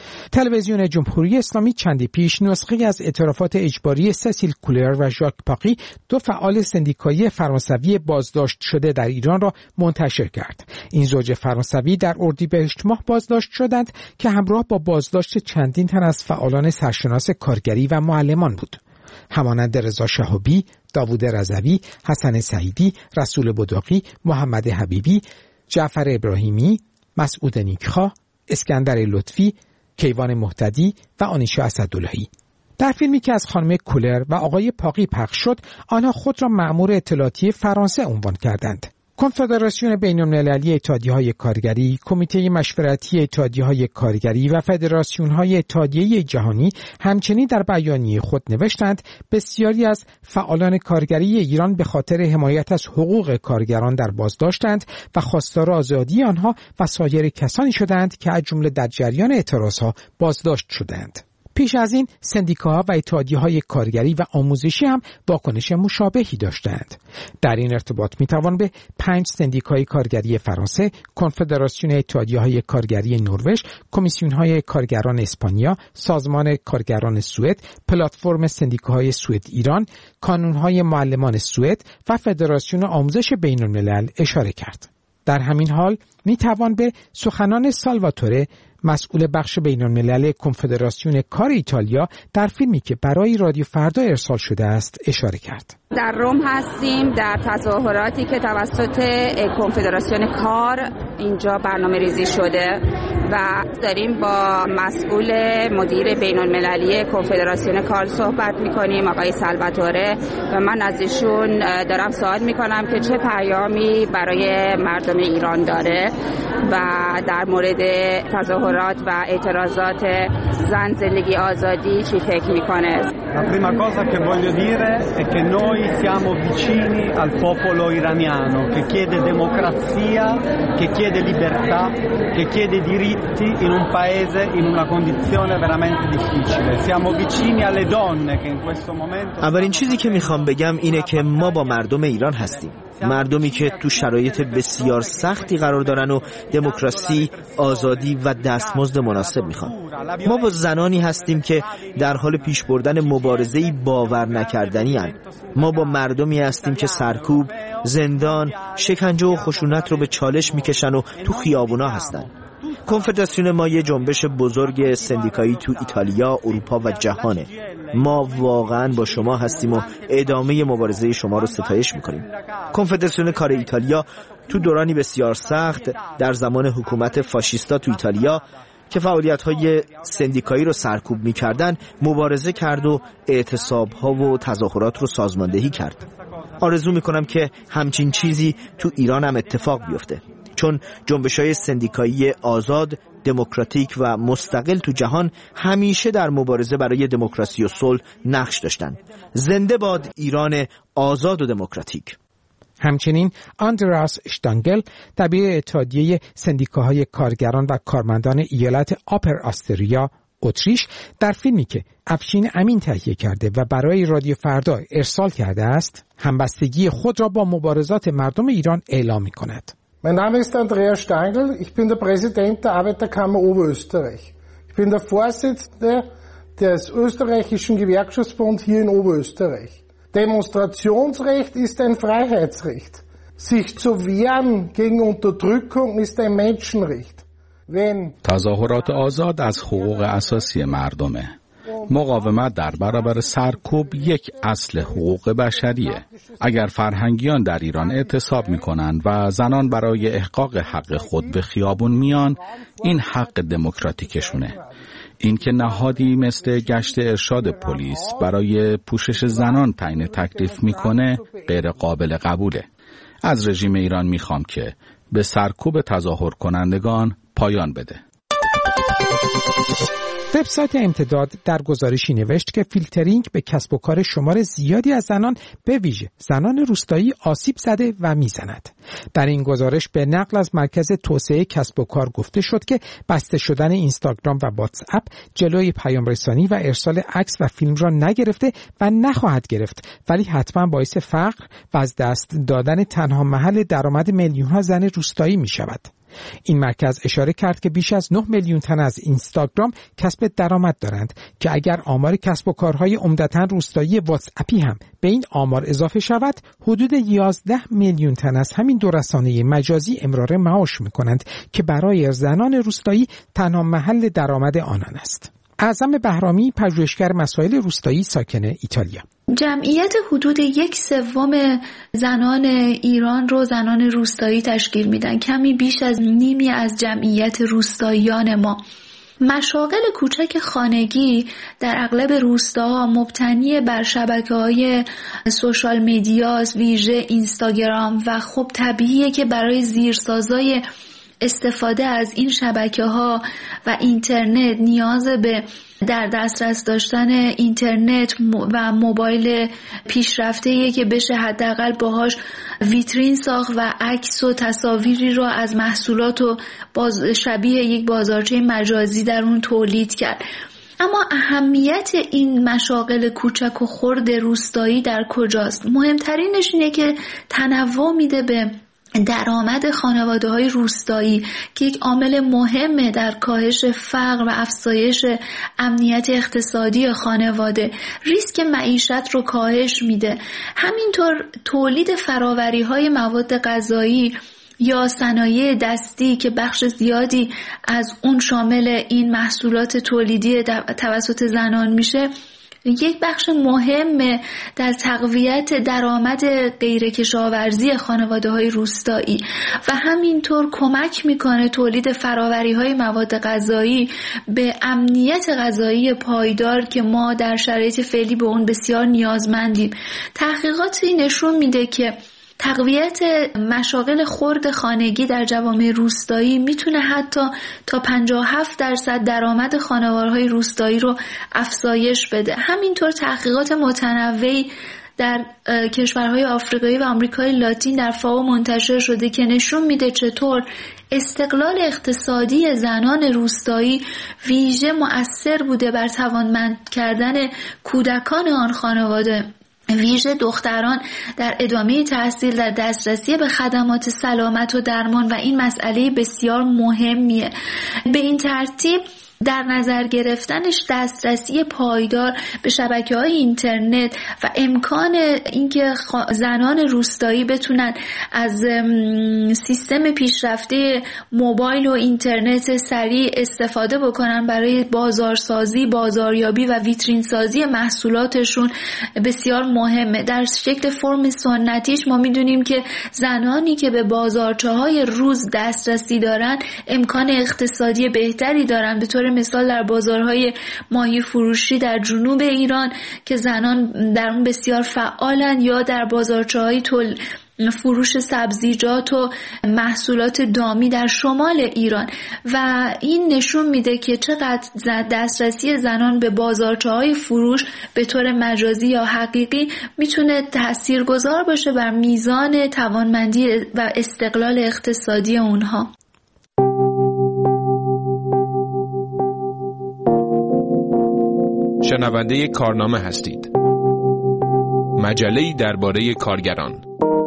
تلویزیون جمهوری اسلامی چندی پیش نسخه از اعترافات اجباری سسیل کولر و ژاک پاقی، دو فعال سندیکایی فرانسوی بازداشت شده در ایران را منتشر کرد. این زوج فرانسوی در اردیبهشت ماه بازداشت شدند که همراه با بازداشت چندین تن از فعالان سرشناس کارگری و معلمان بود. همانند رضا شهابی، داوود رضوی، حسن سعیدی، رسول بداقی، محمد حبیبی، جعفر ابراهیمی، مسعود نیکخواه، اسکندر لطفی، کیوان مهتدی و آنیشا اسداللهی. در فیلمی که از خانم کولر و آقای پاقی پخش شد، آنها خود را مأمور اطلاعاتی فرانسه عنوان کردند. کنفدراسیون بین‌المللی اتحادیه‌های کارگری، کمیته مشورتی اتحادیه‌های کارگری و فدراسیون‌های اتحادیه جهانی همچنین در بیانیه خود نوشتند بسیاری از فعالان کارگری ایران به خاطر حمایت از حقوق کارگران در بازداشتند و خواستار آزادی آنها و سایر کسانی شدند که از جمله در جریان اعتراضها بازداشت شدند. پیش از این سندیکاها و اتحادیه‌های کارگری و آموزشی هم واکنش مشابهی داشتند. در این ارتباط میتوان به پنج سندیکای کارگری فرانسه، کنفدراسیون اتحادیه‌های کارگری نروژ، کمیسیون‌های کارگران اسپانیا، سازمان کارگران سوئد، پلتفرم سندیکاهای سوئد ایران، کانون‌های معلمان سوئد و فدراسیون آموزش بین‌الملل اشاره کرد. در همین حال میتوان به سخنان سالواتوره، مسئول بخش بین‌الملل کنفدراسیون کار ایتالیا، در فیلمی که برای رادیو فردا ارسال شده است اشاره کرد. در روم هستیم در تظاهراتی که توسط کنفدراسیون کار اینجا برنامه ریزی شده و داریم با مسئول مدیر بین‌المللی کنفدراسیون کار صحبت می‌کنیم، آقای سالواتوره، و من از ایشون دارم سوال می‌کنم که چه پیامی برای مردم ایران داره و در مورد تظاهرات و اعتراضات زن، زندگی، آزادی چی فکر می‌کنه. La prima cosa che voglio dire è che noi siamo vicini al popolo iraniano che chiede democrazia, che chiede libertà, che chiede diritti in un paese in una condizione veramente difficile. Siamo vicini alle donne che in questo momento. اولین چیزی که میخوام بگم اینه که ما با مردم ایران هستیم. مردمی که تو شرایط بسیار سختی قرار دارن و دموکراسی، آزادی و دستمزد مناسب میخوان. ما با زنانی هستیم که در حال پیش بردن مبارزه‌ای باور نکردنی هستند. ما با مردمی هستیم که سرکوب، زندان، شکنجه و خشونت رو به چالش میکشن و تو خیابونا هستن. کنفدراسیون ما یه جنبش بزرگ سندیکایی تو ایتالیا، اروپا و جهانه. ما واقعا با شما هستیم و ادامه مبارزه شما رو ستایش میکنیم. کنفدراسیون کار ایتالیا تو دورانی بسیار سخت در زمان حکومت فاشیستا تو ایتالیا که فعالیت‌های سندیکایی رو سرکوب می‌کردن مبارزه کرد و اعتصاب‌ها و تظاهرات رو سازماندهی کرد. آرزو می‌کنم که همچین چیزی تو ایران هم اتفاق بیفته، چون جنبش‌های سندیکایی آزاد، دموکراتیک و مستقل تو جهان همیشه در مبارزه برای دموکراسی و صلح نقش داشتن. زنده باد ایران آزاد و دموکراتیک. همچنین آندراس شتانگل، دبیر اتحادیه سندیکاهای کارگران و کارمندان ایالت آپر آستریا، اتریش، در فیلمی که افشین امین تهیه کرده و برای رادیو فردا ارسال کرده است، همبستگی خود را با مبارزات مردم ایران اعلام می‌کند. Mein Name ist Andreas Stangl, ich bin der Präsident der Arbeiterkammer Oberösterreich. Ich bin der Vorsitzende des österreichischen Gewerkschaftsbund hier in Oberösterreich. Demonstrationsrecht ist ein Freiheitsrecht. Sich zu wehren gegen Unterdrückung ist ein Menschenrecht. Wenn تظاهرات آزاد از حقوق اساسی مردمه. مقاومت در برابر سرکوب یک اصل حقوق بشریه. اگر فرهنگیان در ایران اعتصاب میکنن و زنان برای احقاق حق خود به خیابون میان، این حق دموکراتیکشونه. این که نهادی مثل گشت ارشاد پلیس برای پوشش زنان تعیین تکلیف میکنه غیر قابل قبوله. از رژیم ایران میخوام که به سرکوب تظاهر کنندگان پایان بده. وبسایت امتداد در گزارشی نوشت که فیلترینگ به کسب و کار شمار زیادی از زنان به ویژه زنان روستایی آسیب زده و میزند. در این گزارش به نقل از مرکز توسعه کسب و کار گفته شد که بسته شدن اینستاگرام و واتس اپ جلوی پیام رسانی و ارسال عکس و فیلم را نگرفته و نخواهد گرفت، ولی حتما باعث فقر و از دست دادن تنها محل درآمد میلیون ها زن روستایی می شود. این مرکز اشاره کرد که بیش از نه میلیون تن از اینستاگرام کسب درآمد دارند که اگر آمار کسب و کارهای عمدتاً روستایی واتس اپی هم به این آمار اضافه شود، حدود یازده میلیون تن از همین دو رسانه مجازی امرار معاش می‌کنند که برای زنان روستایی تنها محل درآمد آنان است. اعظم بهرامی، پژوهشگر مسائل روستایی ساکن ایتالیا: جمعیت حدود یک سوم زنان ایران رو زنان روستایی تشکیل میدن، کمی بیش از نیمی از جمعیت روستاییان ما. مشاغل کوچک خانگی در اغلب روستاها مبتنی بر شبکه‌های سوشال میدیاست، ویژه اینستاگرام، و خب طبیعیه که برای زیرسازای استفاده از این شبکه‌ها و اینترنت نیاز به در دسترس داشتن اینترنت و موبایل پیشرفته‌ای که بشه حداقل باهاش ویترین ساخت و عکس و تصاویری رو از محصولات و باز شبیه یک بازارچه مجازی در اون تولید کرد. اما اهمیت این مشاغل کوچک و خرد روستایی در کجاست؟ مهمترینش اینه که تنوع میده به درآمد خانواده‌های روستایی که یک عامل مهمه در کاهش فقر و افزایش امنیت اقتصادی خانواده. ریسک معیشت رو کاهش میده. همینطور تولید فراوری‌های مواد غذایی یا صنایع دستی که بخش زیادی از اون شامل این محصولات تولیدی توسط زنان میشه، یک بخش مهم در تقویت درآمد غیر کشاورزی خانواده‌های روستایی و همینطور کمک میکنه تولید فراوری‌های مواد غذایی به امنیت غذایی پایدار که ما در شرایط فعلی به اون بسیار نیازمندیم. تحقیقاتی نشون میده که تقویت مشاغل خرد خانگی در جوامع روستایی میتونه حتی تا پنجاه و هفت درصد درآمد خانوارهای روستایی رو افزایش بده. همینطور تحقیقات متنوعی در کشورهای آفریقایی و آمریکای لاتین در فاو منتشر شده که نشون میده چطور استقلال اقتصادی زنان روستایی ویژه مؤثر بوده بر توانمند کردن کودکان آن خانواده، ویژه دختران در ادامه تحصیل، در دسترسی به خدمات سلامت و درمان، و این مسئله بسیار مهمیه. به این ترتیب در نظر گرفتنش دسترسی پایدار به شبکه‌های اینترنت و امکان اینکه زنان روستایی بتونن از سیستم پیشرفته موبایل و اینترنت سریع استفاده بکنن برای بازارسازی، بازاریابی و ویترین سازی محصولاتشون بسیار مهمه. در شکل فرم سنتیش ما میدونیم که زنانی که به بازارچه‌های روز دسترسی دارن امکان اقتصادی بهتری دارن. به طور مثال در بازارهای ماهی فروشی در جنوب ایران که زنان در اون بسیار فعالن، یا در بازارچه‌های تول فروش سبزیجات و محصولات دامی در شمال ایران، و این نشون میده که چقدر دسترسی زنان به بازارچه‌های فروش به طور مجازی یا حقیقی میتونه تاثیرگذار باشه بر میزان توانمندی و استقلال اقتصادی اونها. شنونده کارنامه هستید. مجله‌ای درباره کارگران.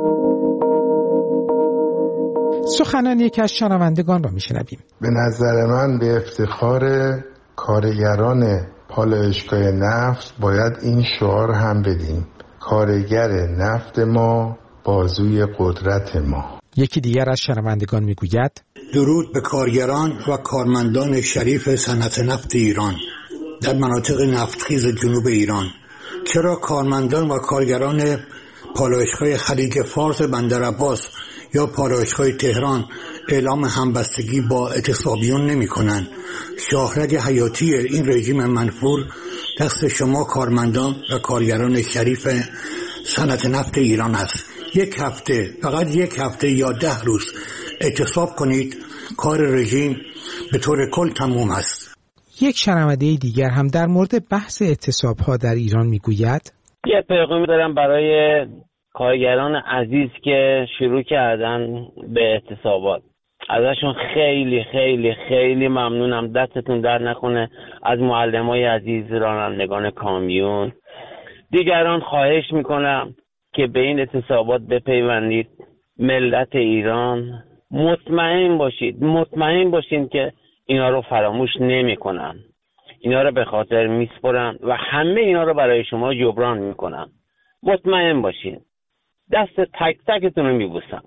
سخنان یکی از شنوندگان را میشنویم. به نظر من به افتخار کارگران پالایشگاه نفت باید این شعار هم بدیم: کارگر نفت ما، بازوی قدرت ما. یکی دیگر از شنوندگان میگوید: درود به کارگران و کارمندان شریف صنعت نفت ایران در مناطق نفتخیز جنوب ایران. چرا کارمندان و کارگران پالایشگاه خلیج فارس بندرعباس یا پالایشگاه تهران اعلام همبستگی با اعتصابیون نمی کنند؟ شاهرگ حیاتی این رژیم منفور دست شما کارمندان و کارگران شریف صنعت نفت ایران است. یک هفته، فقط یک هفته یا ده روز اعتصاب کنید، کار رژیم به طور کل تموم است. یک شنونده دیگر هم در مورد بحث اعتصاب‌ها در ایران میگوید: یه پیغامی دارم برای کارگران عزیز که شروع کردن به اعتصابات. ازشون خیلی خیلی خیلی ممنونم. دستتون در نکنه. از معلمای عزیز، رانندگان کامیون، دیگران خواهش میکنم که به این اعتصابات بپیوندید. ملت ایران مطمئن باشید مطمئن باشید که اینا رو فراموش نمیکنن، اینا رو به خاطر میسپرن و همه اینا رو برای شما جبران میکنن. مطمئن باشید. دست تک تکتون رو میبوسم.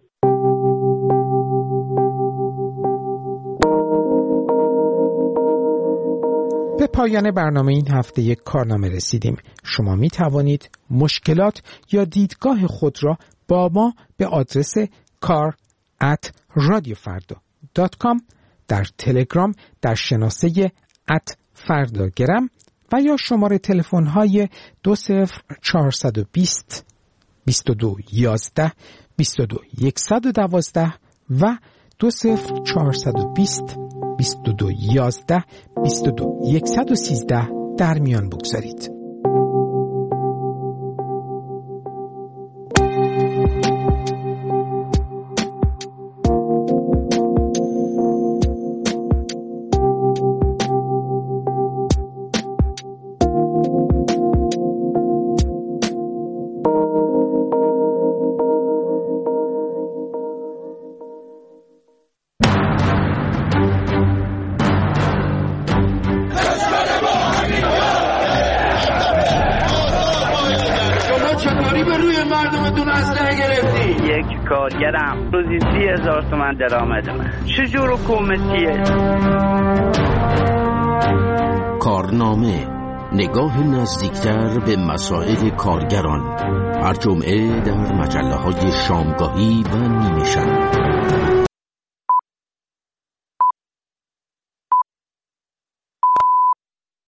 به پایان برنامه این هفته یک کارنامه رسیدیم. شما می توانید مشکلات یا دیدگاه خود را با ما به آدرس کار ات رادیو فردا دات کام، در تلگرام در شناسه ات فرداگرم و یا شماره تلفن های دو صفر چهارصد و بیست بیست و دو یازده بیست و دو صد و دوازده و دو صفر چهارصد و بیست بیست و دو یازده بیست و دو صد و سیزده در میان بگذارید. کارگرم روزی سی هزار تومن درآمد من. چجور حکومتیه؟ کارنامه، نگاه نزدیکتر به مسائل کارگران، هر جمعه در مجله های شامگاهی و نیمه شب.